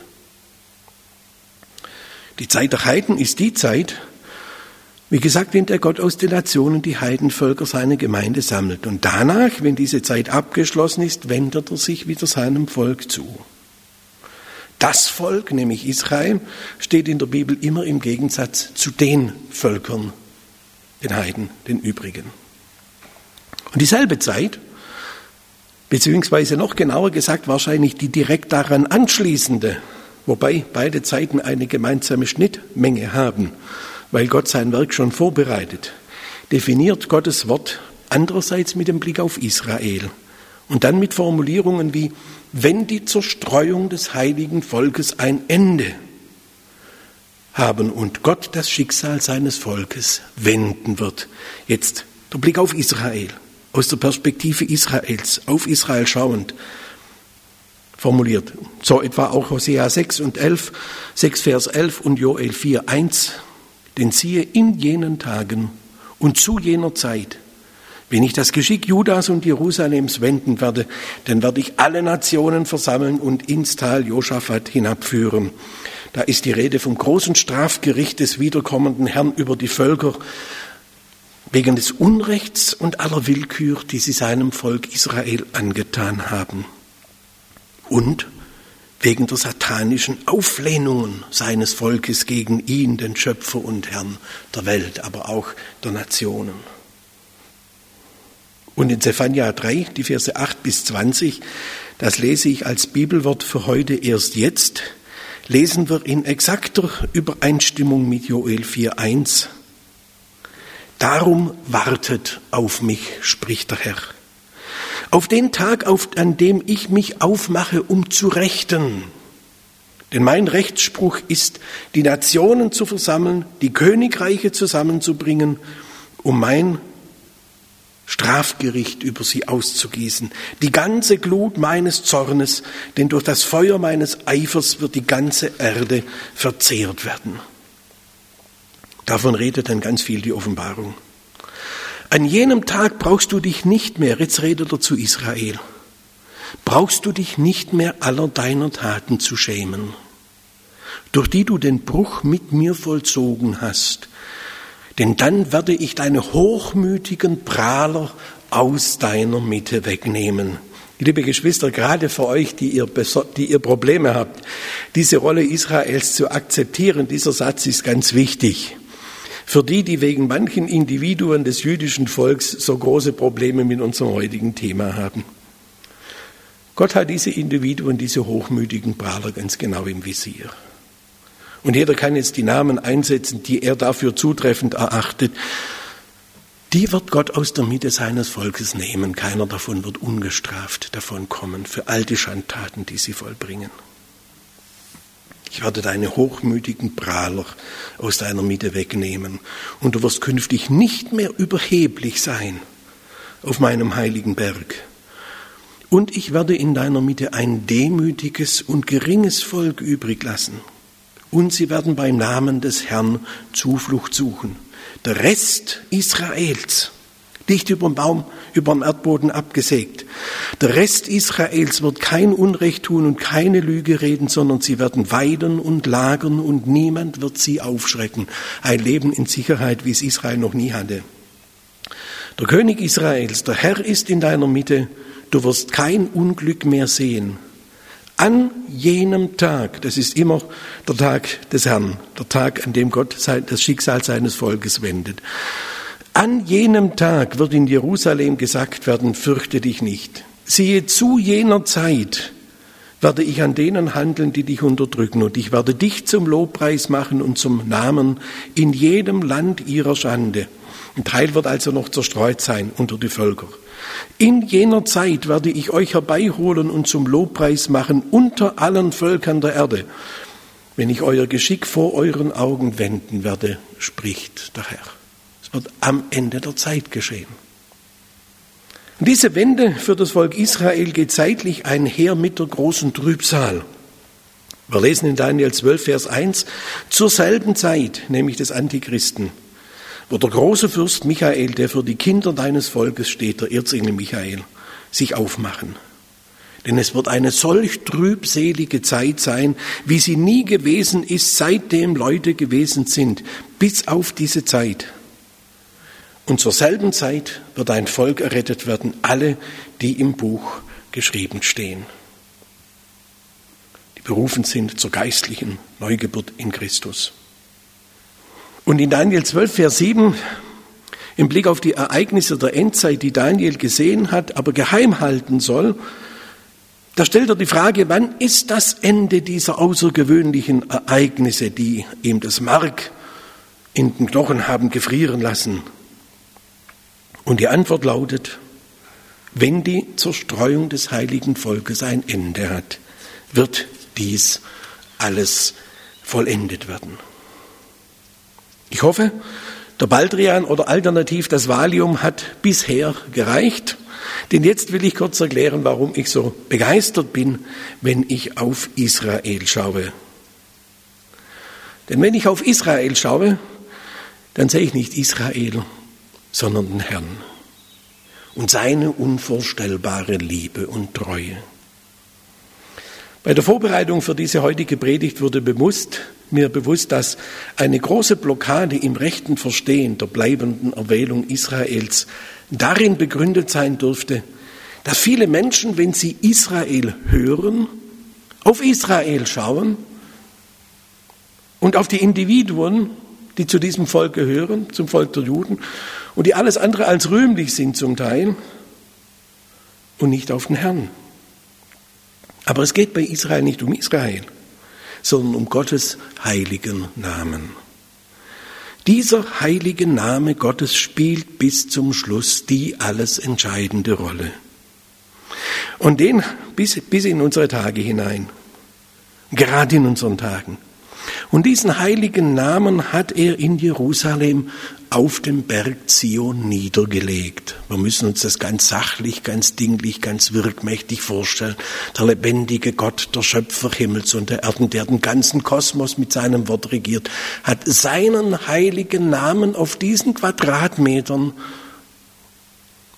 Die Zeit der Heiden ist die Zeit, wie gesagt, in der Gott aus den Nationen die Heidenvölker seine Gemeinde sammelt. Und danach, wenn diese Zeit abgeschlossen ist, wendet er sich wieder seinem Volk zu. Das Volk, nämlich Israel, steht in der Bibel immer im Gegensatz zu den Völkern, den Heiden, den übrigen. Und dieselbe Zeit, beziehungsweise noch genauer gesagt wahrscheinlich die direkt daran anschließende, wobei beide Zeiten eine gemeinsame Schnittmenge haben, weil Gott sein Werk schon vorbereitet, definiert Gottes Wort andererseits mit dem Blick auf Israel und dann mit Formulierungen wie, wenn die Zerstreuung des heiligen Volkes ein Ende haben und Gott das Schicksal seines Volkes wenden wird. Jetzt der Blick auf Israel, aus der Perspektive Israels, auf Israel schauend, formuliert. So etwa auch Hosea 6 Vers 11 und Joel 4, 1. Denn siehe, in jenen Tagen und zu jener Zeit, wenn ich das Geschick Judas und Jerusalems wenden werde, dann werde ich alle Nationen versammeln und ins Tal Josaphat hinabführen. Da ist die Rede vom großen Strafgericht des wiederkommenden Herrn über die Völker, wegen des Unrechts und aller Willkür, die sie seinem Volk Israel angetan haben. Und wegen der satanischen Auflehnungen seines Volkes gegen ihn, den Schöpfer und Herrn der Welt, aber auch der Nationen. Und in Zephania 3, die Verse 8 bis 20, das lese ich als Bibelwort für heute erst jetzt, lesen wir in exakter Übereinstimmung mit Joel 4,1. Darum wartet auf mich, spricht der Herr. Auf den Tag, an dem ich mich aufmache, um zu rechten. Denn mein Rechtsspruch ist, die Nationen zu versammeln, die Königreiche zusammenzubringen, um mein Strafgericht über sie auszugießen. Die ganze Glut meines Zornes, denn durch das Feuer meines Eifers wird die ganze Erde verzehrt werden. Davon redet dann ganz viel die Offenbarung. An jenem Tag brauchst du dich nicht mehr, jetzt redet er zu Israel, brauchst du dich nicht mehr aller deiner Taten zu schämen, durch die du den Bruch mit mir vollzogen hast. Denn dann werde ich deine hochmütigen Prahler aus deiner Mitte wegnehmen. Liebe Geschwister, gerade für euch, die ihr Probleme habt, diese Rolle Israels zu akzeptieren, dieser Satz ist ganz wichtig. Für die wegen manchen Individuen des jüdischen Volks so große Probleme mit unserem heutigen Thema haben. Gott hat diese Individuen, diese hochmütigen Prahler ganz genau im Visier. Und jeder kann jetzt die Namen einsetzen, die er dafür zutreffend erachtet. Die wird Gott aus der Mitte seines Volkes nehmen. Keiner davon wird ungestraft davonkommen für all die Schandtaten, die sie vollbringen. Ich werde deine hochmütigen Prahler aus deiner Mitte wegnehmen. Und du wirst künftig nicht mehr überheblich sein auf meinem heiligen Berg. Und ich werde in deiner Mitte ein demütiges und geringes Volk übrig lassen. Und sie werden beim Namen des Herrn Zuflucht suchen. Der Rest Israels, dicht überm Erdboden abgesägt. Der Rest Israels wird kein Unrecht tun und keine Lüge reden, sondern sie werden weiden und lagern und niemand wird sie aufschrecken. Ein Leben in Sicherheit, wie es Israel noch nie hatte. Der König Israels, der Herr ist in deiner Mitte, du wirst kein Unglück mehr sehen. An jenem Tag, das ist immer der Tag des Herrn, der Tag, an dem Gott das Schicksal seines Volkes wendet. An jenem Tag wird in Jerusalem gesagt werden, fürchte dich nicht. Siehe, zu jener Zeit werde ich an denen handeln, die dich unterdrücken, und ich werde dich zum Lobpreis machen und zum Namen in jedem Land ihrer Schande. Ein Teil wird also noch zerstreut sein unter die Völker. In jener Zeit werde ich euch herbeiholen und zum Lobpreis machen unter allen Völkern der Erde, wenn ich euer Geschick vor euren Augen wenden werde, spricht der Herr. Es wird am Ende der Zeit geschehen. Und diese Wende für das Volk Israel geht zeitlich einher mit der großen Trübsal. Wir lesen in Daniel 12, Vers 1, zur selben Zeit, nämlich des Antichristen, wird der große Fürst Michael, der für die Kinder deines Volkes steht, der Erzengel Michael, sich aufmachen. Denn es wird eine solch trübselige Zeit sein, wie sie nie gewesen ist, seitdem Leute gewesen sind, bis auf diese Zeit. Und zur selben Zeit wird ein Volk errettet werden, alle, die im Buch geschrieben stehen, die berufen sind zur geistlichen Neugeburt in Christus. Und in Daniel 12, Vers 7, im Blick auf die Ereignisse der Endzeit, die Daniel gesehen hat, aber geheim halten soll, da stellt er die Frage, wann ist das Ende dieser außergewöhnlichen Ereignisse, die ihm das Mark in den Knochen haben gefrieren lassen? Und die Antwort lautet, wenn die Zerstreuung des heiligen Volkes ein Ende hat, wird dies alles vollendet werden. Ich hoffe, der Baldrian oder alternativ das Valium hat bisher gereicht, denn jetzt will ich kurz erklären, warum ich so begeistert bin, wenn ich auf Israel schaue. Denn wenn ich auf Israel schaue, dann sehe ich nicht Israel, sondern den Herrn und seine unvorstellbare Liebe und Treue. Bei der Vorbereitung für diese heutige Predigt wurde mir bewusst, dass eine große Blockade im rechten Verstehen der bleibenden Erwählung Israels darin begründet sein dürfte, dass viele Menschen, wenn sie Israel hören, auf Israel schauen und auf die Individuen, die zu diesem Volk gehören, zum Volk der Juden, und die alles andere als rühmlich sind zum Teil, und nicht auf den Herrn. Aber es geht bei Israel nicht um Israel, sondern um Gottes heiligen Namen. Dieser heilige Name Gottes spielt bis zum Schluss die alles entscheidende Rolle. Und den bis in unsere Tage hinein, gerade in unseren Tagen. Und diesen heiligen Namen hat er in Jerusalem auf dem Berg Zion niedergelegt. Wir müssen uns das ganz sachlich, ganz dinglich, ganz wirkmächtig vorstellen. Der lebendige Gott, der Schöpfer Himmels und der Erden, der den ganzen Kosmos mit seinem Wort regiert, hat seinen heiligen Namen auf diesen Quadratmetern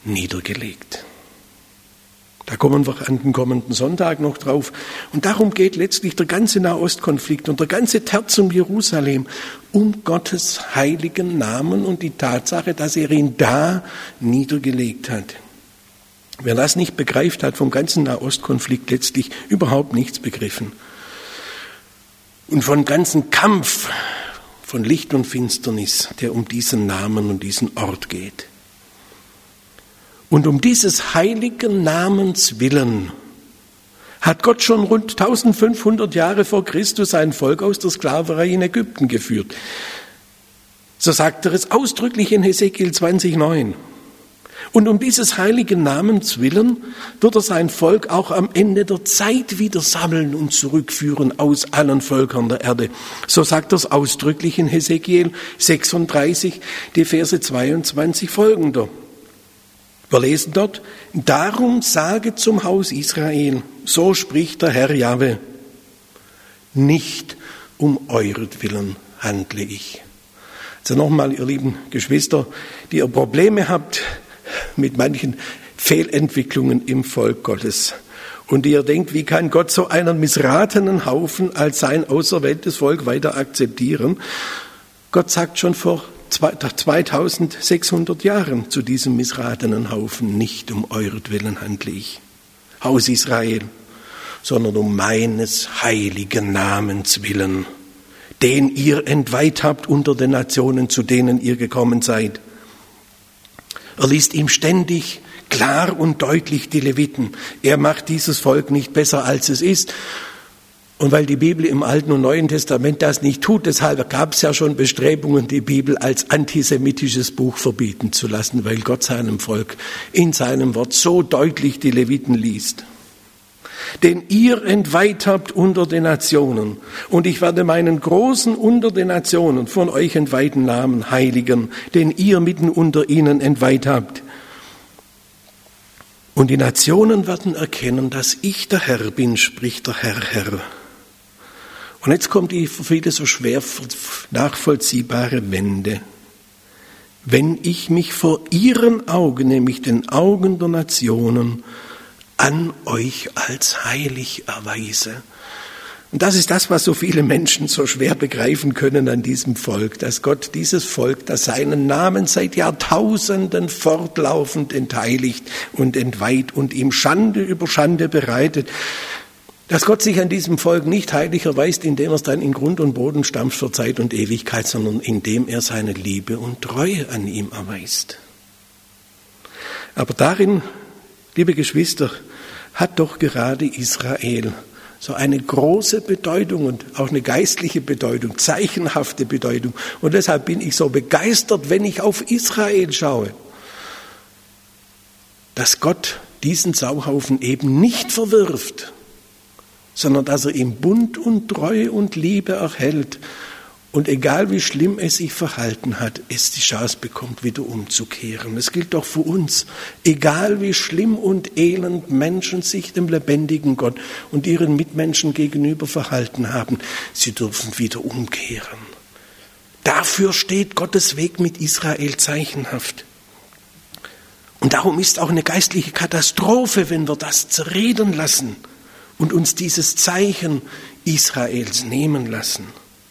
niedergelegt. Da kommen wir an den kommenden Sonntag noch drauf. Und darum geht letztlich der ganze Nahostkonflikt und der ganze Terz um Jerusalem, um Gottes heiligen Namen und die Tatsache, dass er ihn da niedergelegt hat. Wer das nicht begreift, hat vom ganzen Nahostkonflikt letztlich überhaupt nichts begriffen. Und von ganzen Kampf von Licht und Finsternis, der um diesen Namen und diesen Ort geht. Und um dieses heiligen Namens willen hat Gott schon rund 1500 Jahre vor Christus ein Volk aus der Sklaverei in Ägypten geführt. So sagt er es ausdrücklich in Hesekiel 20,9. Und um dieses heiligen Namens willen wird er sein Volk auch am Ende der Zeit wieder sammeln und zurückführen aus allen Völkern der Erde. So sagt er es ausdrücklich in Hesekiel 36, die Verse 22 folgender. Wir lesen dort: Darum sage zum Haus Israel, so spricht der Herr Jahwe, nicht um euretwillen handle ich. Also nochmal, ihr lieben Geschwister, die ihr Probleme habt mit manchen Fehlentwicklungen im Volk Gottes und ihr denkt, wie kann Gott so einen missratenen Haufen als sein auserwähltes Volk weiter akzeptieren? Gott sagt schon vor 2600 Jahren zu diesem missratenen Haufen, nicht um euretwillen handle ich, Haus Israel, sondern um meines heiligen Namens willen, den ihr entweiht habt unter den Nationen, zu denen ihr gekommen seid. Er liest ihm ständig klar und deutlich die Leviten. Er macht dieses Volk nicht besser, als es ist. Und weil die Bibel im Alten und Neuen Testament das nicht tut, deshalb gab es ja schon Bestrebungen, die Bibel als antisemitisches Buch verbieten zu lassen, weil Gott seinem Volk in seinem Wort so deutlich die Leviten liest. Den ihr entweiht habt unter den Nationen, und ich werde meinen großen unter den Nationen von euch entweihten Namen heiligen, den ihr mitten unter ihnen entweiht habt. Und die Nationen werden erkennen, dass ich der Herr bin, spricht der Herr. Und jetzt kommt die für viele so schwer nachvollziehbare Wende. Wenn ich mich vor ihren Augen, nämlich den Augen der Nationen, an euch als heilig erweise. Und das ist das, was so viele Menschen so schwer begreifen können an diesem Volk, dass Gott dieses Volk, das seinen Namen seit Jahrtausenden fortlaufend entheiligt und entweiht und ihm Schande über Schande bereitet, dass Gott sich an diesem Volk nicht heilig erweist, indem er es dann in Grund und Boden stampft für Zeit und Ewigkeit, sondern indem er seine Liebe und Treue an ihm erweist. Aber darin, liebe Geschwister, hat doch gerade Israel so eine große Bedeutung und auch eine geistliche Bedeutung, zeichenhafte Bedeutung. Und deshalb bin ich so begeistert, wenn ich auf Israel schaue, dass Gott diesen Sauhaufen eben nicht verwirft, sondern dass er ihm Bund und Treue und Liebe erhält. Und egal wie schlimm es sich verhalten hat, es die Chance bekommt, wieder umzukehren. Das gilt doch für uns. Egal wie schlimm und elend Menschen sich dem lebendigen Gott und ihren Mitmenschen gegenüber verhalten haben, sie dürfen wieder umkehren. Dafür steht Gottes Weg mit Israel zeichenhaft. Und darum ist auch eine geistliche Katastrophe, wenn wir das zerreden lassen und uns dieses Zeichen Israels nehmen lassen.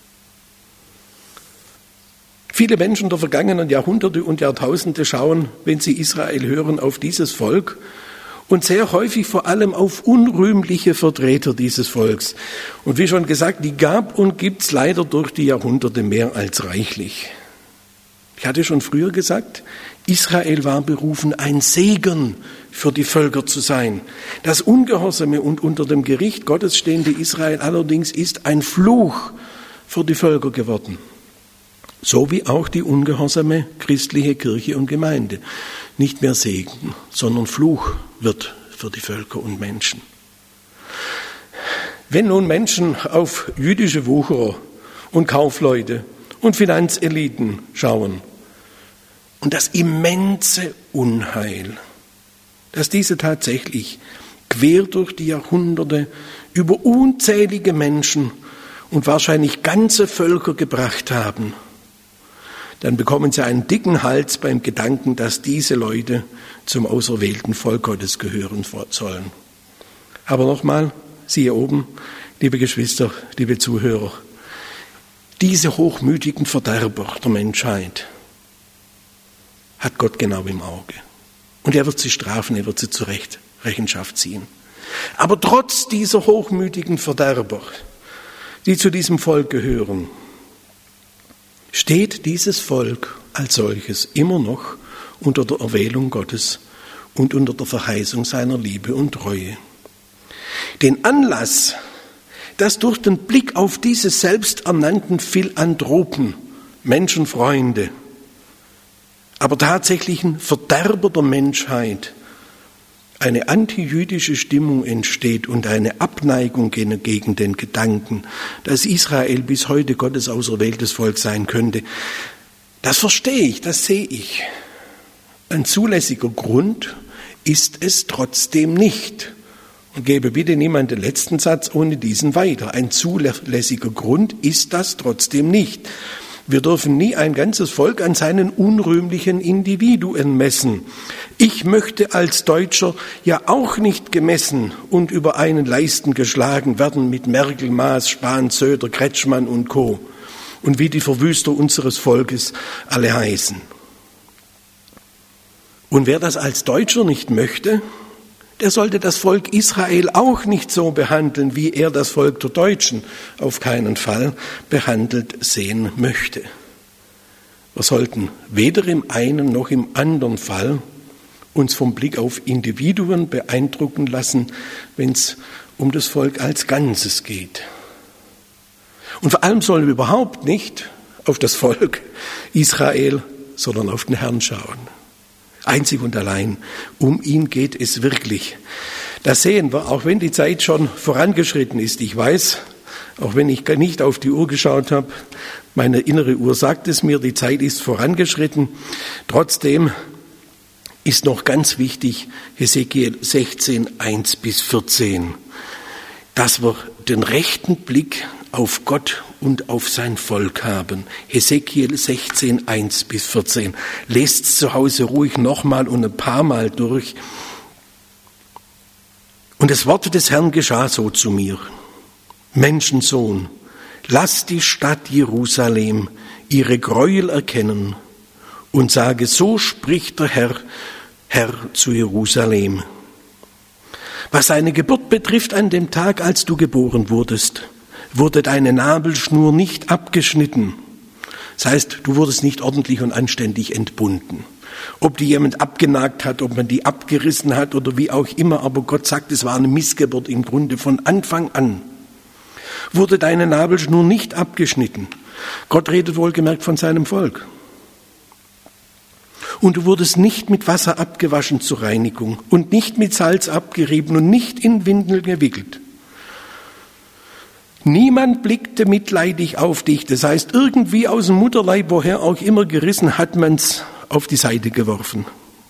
Viele Menschen der vergangenen Jahrhunderte und Jahrtausende schauen, wenn sie Israel hören, auf dieses Volk und sehr häufig vor allem auf unrühmliche Vertreter dieses Volks. Und wie schon gesagt, die gab und gibt's leider durch die Jahrhunderte mehr als reichlich. Ich hatte schon früher gesagt, Israel war berufen, ein Segen für die Völker zu sein. Das ungehorsame und unter dem Gericht Gottes stehende Israel allerdings ist ein Fluch für die Völker geworden. So wie auch die ungehorsame christliche Kirche und Gemeinde nicht mehr Segen, sondern Fluch wird für die Völker und Menschen. Wenn nun Menschen auf jüdische Wucherer und Kaufleute und Finanzeliten schauen und das immense Unheil, das diese tatsächlich quer durch die Jahrhunderte über unzählige Menschen und wahrscheinlich ganze Völker gebracht haben, dann bekommen sie einen dicken Hals beim Gedanken, dass diese Leute zum auserwählten Volk Gottes gehören sollen. Aber nochmal, siehe oben, liebe Geschwister, liebe Zuhörer, diese hochmütigen Verderber der Menschheit hat Gott genau im Auge. Und er wird sie strafen, er wird sie zur Rechenschaft ziehen. Aber trotz dieser hochmütigen Verderber, die zu diesem Volk gehören, steht dieses Volk als solches immer noch unter der Erwählung Gottes und unter der Verheißung seiner Liebe und Treue. Den Anlass, dass durch den Blick auf diese selbsternannten Philanthropen, Menschenfreunde, aber tatsächlichen Verderber der Menschheit, eine antijüdische Stimmung entsteht und eine Abneigung gegen den Gedanken, dass Israel bis heute Gottes auserwähltes Volk sein könnte, das verstehe ich, das sehe ich. Ein zulässiger Grund ist es trotzdem nicht. Und gebe bitte niemand den letzten Satz ohne diesen weiter. Ein zulässiger Grund ist das trotzdem nicht. Wir dürfen nie ein ganzes Volk an seinen unrühmlichen Individuen messen. Ich möchte als Deutscher ja auch nicht gemessen und über einen Leisten geschlagen werden mit Merkel, Maas, Spahn, Söder, Kretschmann und Co. Und wie die Verwüster unseres Volkes alle heißen. Und wer das als Deutscher nicht möchte, der sollte das Volk Israel auch nicht so behandeln, wie er das Volk der Deutschen auf keinen Fall behandelt sehen möchte. Wir sollten weder im einen noch im anderen Fall uns vom Blick auf Individuen beeindrucken lassen, wenn es um das Volk als Ganzes geht. Und vor allem sollen wir überhaupt nicht auf das Volk Israel, sondern auf den Herrn schauen. Einzig und allein, um ihn geht es wirklich. Das sehen wir, auch wenn die Zeit schon vorangeschritten ist. Ich weiß, auch wenn ich nicht auf die Uhr geschaut habe, meine innere Uhr sagt es mir, die Zeit ist vorangeschritten. Trotzdem ist noch ganz wichtig, Hesekiel 16, 1-14, dass wir den rechten Blick auf Gott und auf sein Volk haben. Hesekiel 16, 1-14. Lest es zu Hause ruhig nochmal und ein paar Mal durch. Und das Wort des Herrn geschah so zu mir. Menschensohn, lass die Stadt Jerusalem ihre Gräuel erkennen und sage, so spricht der Herr zu Jerusalem. Was seine Geburt betrifft, an dem Tag, als du geboren wurdest, wurde deine Nabelschnur nicht abgeschnitten. Das heißt, du wurdest nicht ordentlich und anständig entbunden. Ob die jemand abgenagt hat, ob man die abgerissen hat oder wie auch immer, aber Gott sagt, es war eine Missgeburt im Grunde von Anfang an. Wurde deine Nabelschnur nicht abgeschnitten. Gott redet wohlgemerkt von seinem Volk. Und du wurdest nicht mit Wasser abgewaschen zur Reinigung und nicht mit Salz abgerieben und nicht in Windeln gewickelt. Niemand blickte mitleidig auf dich. Das heißt, irgendwie aus dem Mutterleib, woher auch immer gerissen, hat man's auf die Seite geworfen.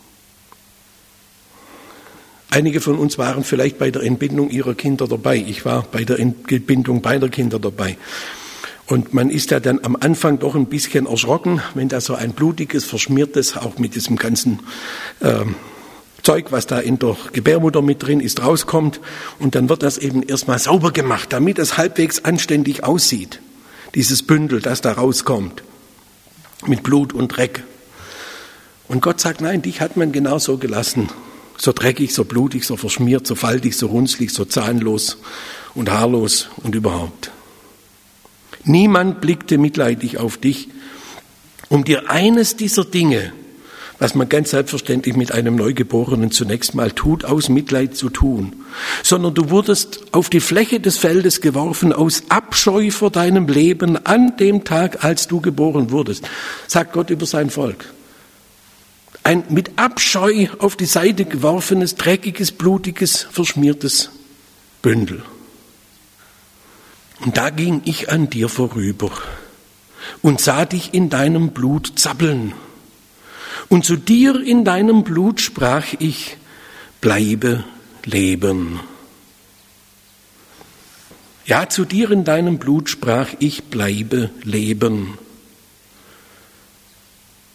Einige von uns waren vielleicht bei der Entbindung ihrer Kinder dabei. Ich war bei der Entbindung beider Kinder dabei. Und man ist ja dann am Anfang doch ein bisschen erschrocken, wenn da so ein blutiges, verschmiertes, auch mit diesem ganzen Zeug, was da in der Gebärmutter mit drin ist, rauskommt. Und dann wird das eben erstmal sauber gemacht, damit es halbwegs anständig aussieht. Dieses Bündel, das da rauskommt, mit Blut und Dreck. Und Gott sagt, nein, dich hat man genauso gelassen. So dreckig, so blutig, so verschmiert, so faltig, so runzlig, so zahnlos und haarlos und überhaupt. Niemand blickte mitleidig auf dich, um dir eines dieser Dinge, was man ganz selbstverständlich mit einem Neugeborenen zunächst mal tut, aus Mitleid zu tun, sondern du wurdest auf die Fläche des Feldes geworfen aus Abscheu vor deinem Leben an dem Tag, als du geboren wurdest, sagt Gott über sein Volk. Ein mit Abscheu auf die Seite geworfenes, dreckiges, blutiges, verschmiertes Bündel. Und da ging ich an dir vorüber und sah dich in deinem Blut zappeln. Und zu dir in deinem Blut sprach ich, bleibe leben. Ja, zu dir in deinem Blut sprach ich, bleibe leben.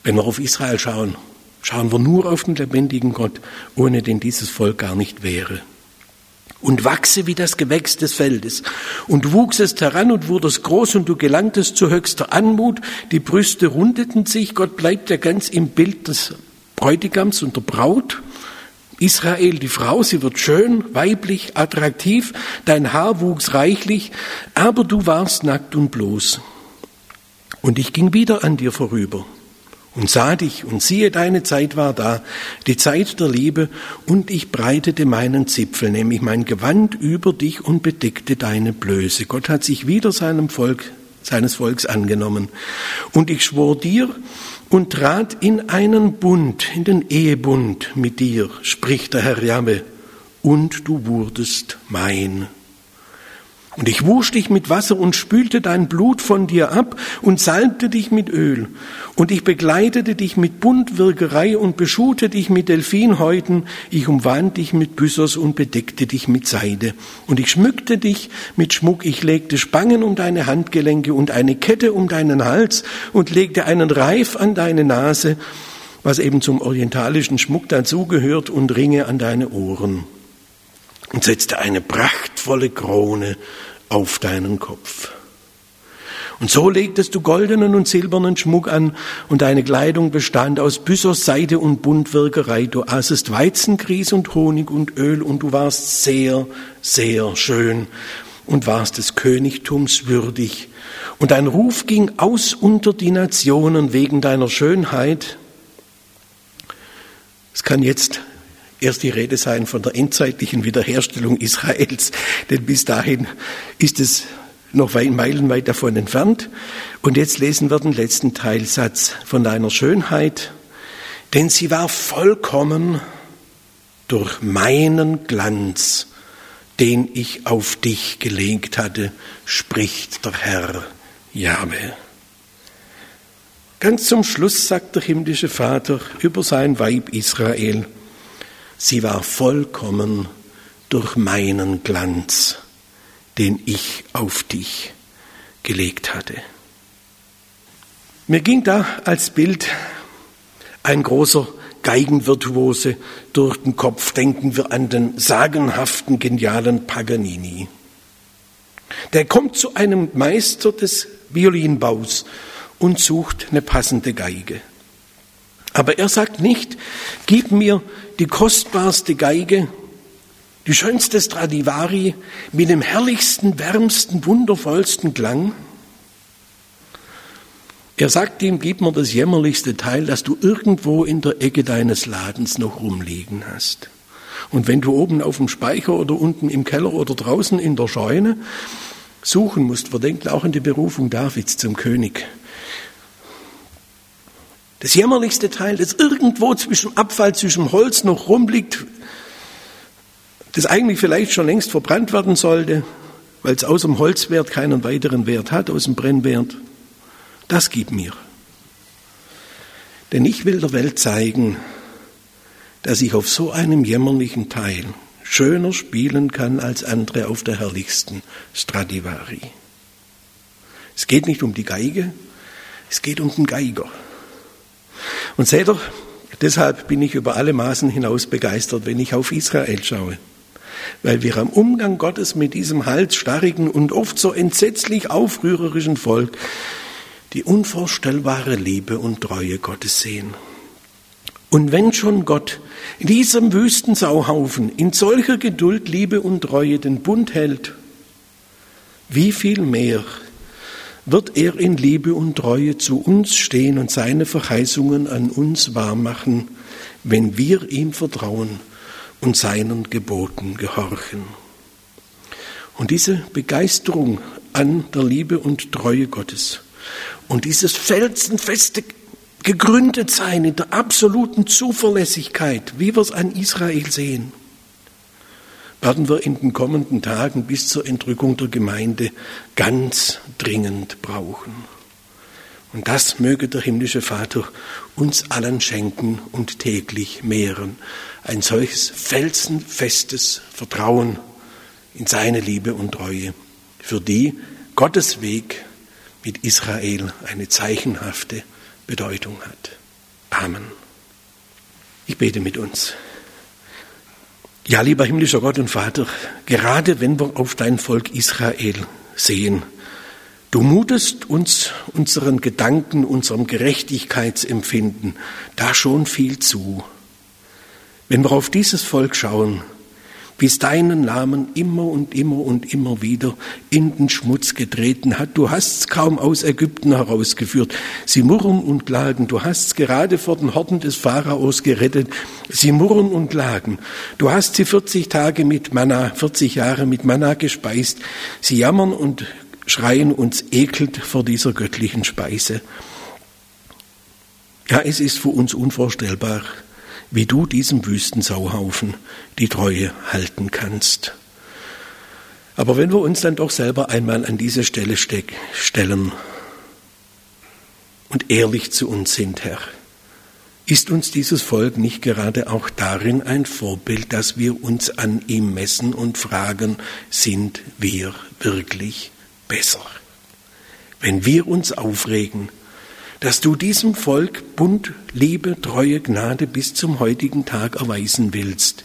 Wenn wir auf Israel schauen, schauen wir nur auf den lebendigen Gott, ohne den dieses Volk gar nicht wäre. Und wachse wie das Gewächs des Feldes. Und wuchsest heran und wurdest groß und du gelangtest zu höchster Anmut. Die Brüste rundeten sich. Gott bleibt ja ganz im Bild des Bräutigams und der Braut. Israel, die Frau, sie wird schön, weiblich, attraktiv. Dein Haar wuchs reichlich, aber du warst nackt und bloß. Und ich ging wieder an dir vorüber und sah dich, und siehe, deine Zeit war da, die Zeit der Liebe, und ich breitete meinen Zipfel, nämlich mein Gewand über dich und bedeckte deine Blöße. Gott hat sich wieder seines Volks angenommen. Und ich schwor dir und trat in einen Bund, in den Ehebund mit dir, spricht der Herr Jahwe, und du wurdest mein. Und ich wusch dich mit Wasser und spülte dein Blut von dir ab und salbte dich mit Öl. Und ich begleitete dich mit Buntwirkerei und beschuhte dich mit Delfinhäuten. Ich umwand dich mit Byssos und bedeckte dich mit Seide. Und ich schmückte dich mit Schmuck. Ich legte Spangen um deine Handgelenke und eine Kette um deinen Hals und legte einen Reif an deine Nase, was eben zum orientalischen Schmuck dazugehört, und Ringe an deine Ohren. Und setzte eine prachtvolle Krone auf deinen Kopf. Und so legtest du goldenen und silbernen Schmuck an, und deine Kleidung bestand aus Byssos, Seide und Buntwirkerei. Du aßest Weizengrieß und Honig und Öl, und du warst sehr, sehr schön und warst des Königtums würdig. Und dein Ruf ging aus unter die Nationen wegen deiner Schönheit. Es kann jetzt erst die Rede sein von der endzeitlichen Wiederherstellung Israels, denn bis dahin ist es noch meilenweit davon entfernt. Und jetzt lesen wir den letzten Teilsatz von deiner Schönheit. Denn sie war vollkommen durch meinen Glanz, den ich auf dich gelegt hatte, spricht der Herr Jahwe. Ganz zum Schluss sagt der himmlische Vater über sein Weib Israel: Sie war vollkommen durch meinen Glanz, den ich auf dich gelegt hatte. Mir ging da als Bild ein großer Geigenvirtuose durch den Kopf. Denken wir an den sagenhaften, genialen Paganini. Der kommt zu einem Meister des Violinbaus und sucht eine passende Geige. Aber er sagt nicht, gib mir die kostbarste Geige, die schönste Stradivari mit dem herrlichsten, wärmsten, wundervollsten Klang. Er sagt ihm, gib mir das jämmerlichste Teil, das du irgendwo in der Ecke deines Ladens noch rumliegen hast. Und wenn du oben auf dem Speicher oder unten im Keller oder draußen in der Scheune suchen musst, wir denken auch an die Berufung Davids zum König. Das jämmerlichste Teil, das irgendwo zwischen Abfall, zwischen Holz noch rumliegt, das eigentlich vielleicht schon längst verbrannt werden sollte, weil es aus dem Holzwert keinen weiteren Wert hat, aus dem Brennwert, das gib mir. Denn ich will der Welt zeigen, dass ich auf so einem jämmerlichen Teil schöner spielen kann als andere auf der herrlichsten Stradivari. Es geht nicht um die Geige, es geht um den Geiger. Und seht ihr, deshalb bin ich über alle Maßen hinaus begeistert, wenn ich auf Israel schaue. Weil wir am Umgang Gottes mit diesem halsstarrigen und oft so entsetzlich aufrührerischen Volk die unvorstellbare Liebe und Treue Gottes sehen. Und wenn schon Gott in diesem Wüstensauhaufen in solcher Geduld, Liebe und Treue den Bund hält, wie viel mehr wird er in Liebe und Treue zu uns stehen und seine Verheißungen an uns wahrmachen, wenn wir ihm vertrauen und seinen Geboten gehorchen. Und diese Begeisterung an der Liebe und Treue Gottes und dieses felsenfeste Gegründetsein in der absoluten Zuverlässigkeit, wie wir es an Israel sehen, werden wir in den kommenden Tagen bis zur Entrückung der Gemeinde ganz dringend brauchen. Und das möge der himmlische Vater uns allen schenken und täglich mehren. Ein solches felsenfestes Vertrauen in seine Liebe und Treue, für die Gottes Weg mit Israel eine zeichenhafte Bedeutung hat. Amen. Ich bete mit uns. Ja, lieber himmlischer Gott und Vater, gerade wenn wir auf dein Volk Israel sehen, du mutest uns, unseren Gedanken, unserem Gerechtigkeitsempfinden da schon viel zu. Wenn wir auf dieses Volk schauen, wie es deinen Namen immer und immer und immer wieder in den Schmutz getreten hat. Du hast es kaum aus Ägypten herausgeführt. Sie murren und klagen. Du hast es gerade vor den Horden des Pharaos gerettet. Sie murren und klagen. Du hast sie 40 Jahre mit Manna gespeist. Sie jammern und schreien uns ekelt vor dieser göttlichen Speise. Ja, es ist für uns unvorstellbar, wie du diesem Wüstensauhaufen die Treue halten kannst. Aber wenn wir uns dann doch selber einmal an diese Stelle stellen und ehrlich zu uns sind, Herr, ist uns dieses Volk nicht gerade auch darin ein Vorbild, dass wir uns an ihm messen und fragen, sind wir wirklich besser? Wenn wir uns aufregen, dass du diesem Volk Bund, Liebe, Treue, Gnade bis zum heutigen Tag erweisen willst.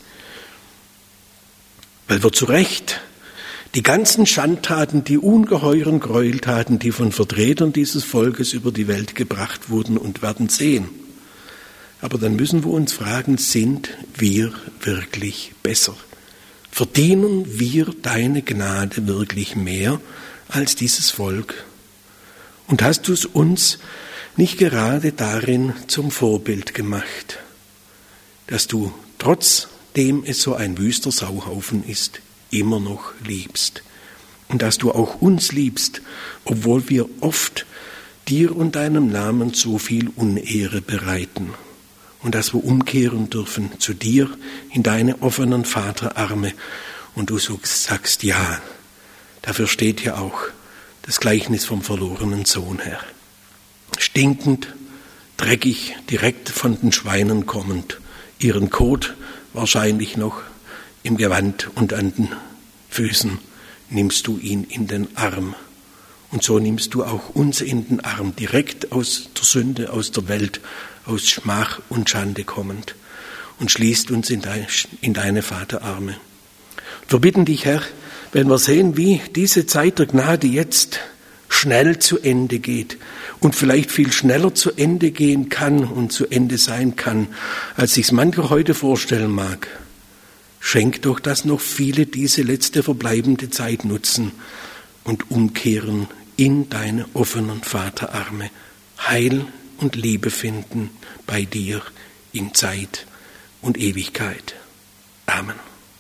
Weil wir zu Recht die ganzen Schandtaten, die ungeheuren Gräueltaten, die von Vertretern dieses Volkes über die Welt gebracht wurden und werden sehen. Aber dann müssen wir uns fragen, sind wir wirklich besser? Verdienen wir deine Gnade wirklich mehr als dieses Volk? Und hast du es uns nicht gerade darin zum Vorbild gemacht, dass du, trotzdem es so ein wüster Sauhaufen ist, immer noch liebst. Und dass du auch uns liebst, obwohl wir oft dir und deinem Namen so viel Unehre bereiten. Und dass wir umkehren dürfen zu dir in deine offenen Vaterarme. Und du sagst, ja, dafür steht ja auch das Gleichnis vom verlorenen Sohn, Herr. Stinkend, dreckig, direkt von den Schweinen kommend, ihren Kot wahrscheinlich noch im Gewand und an den Füßen, nimmst du ihn in den Arm. Und so nimmst du auch uns in den Arm, direkt aus der Sünde, aus der Welt, aus Schmach und Schande kommend und schließt uns in deine Vaterarme. Wir bitten dich, Herr, wenn wir sehen, wie diese Zeit der Gnade jetzt schnell zu Ende geht und vielleicht viel schneller zu Ende gehen kann und zu Ende sein kann, als sich's mancher heute vorstellen mag. Schenk doch, dass noch viele diese letzte verbleibende Zeit nutzen und umkehren in deine offenen Vaterarme, Heil und Liebe finden bei dir in Zeit und Ewigkeit. Amen.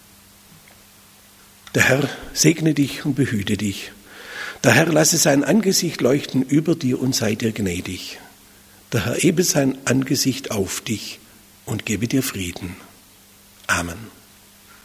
Der Herr segne dich und behüte dich. Der Herr lasse sein Angesicht leuchten über dir und sei dir gnädig. Der Herr hebe sein Angesicht auf dich und gebe dir Frieden. Amen.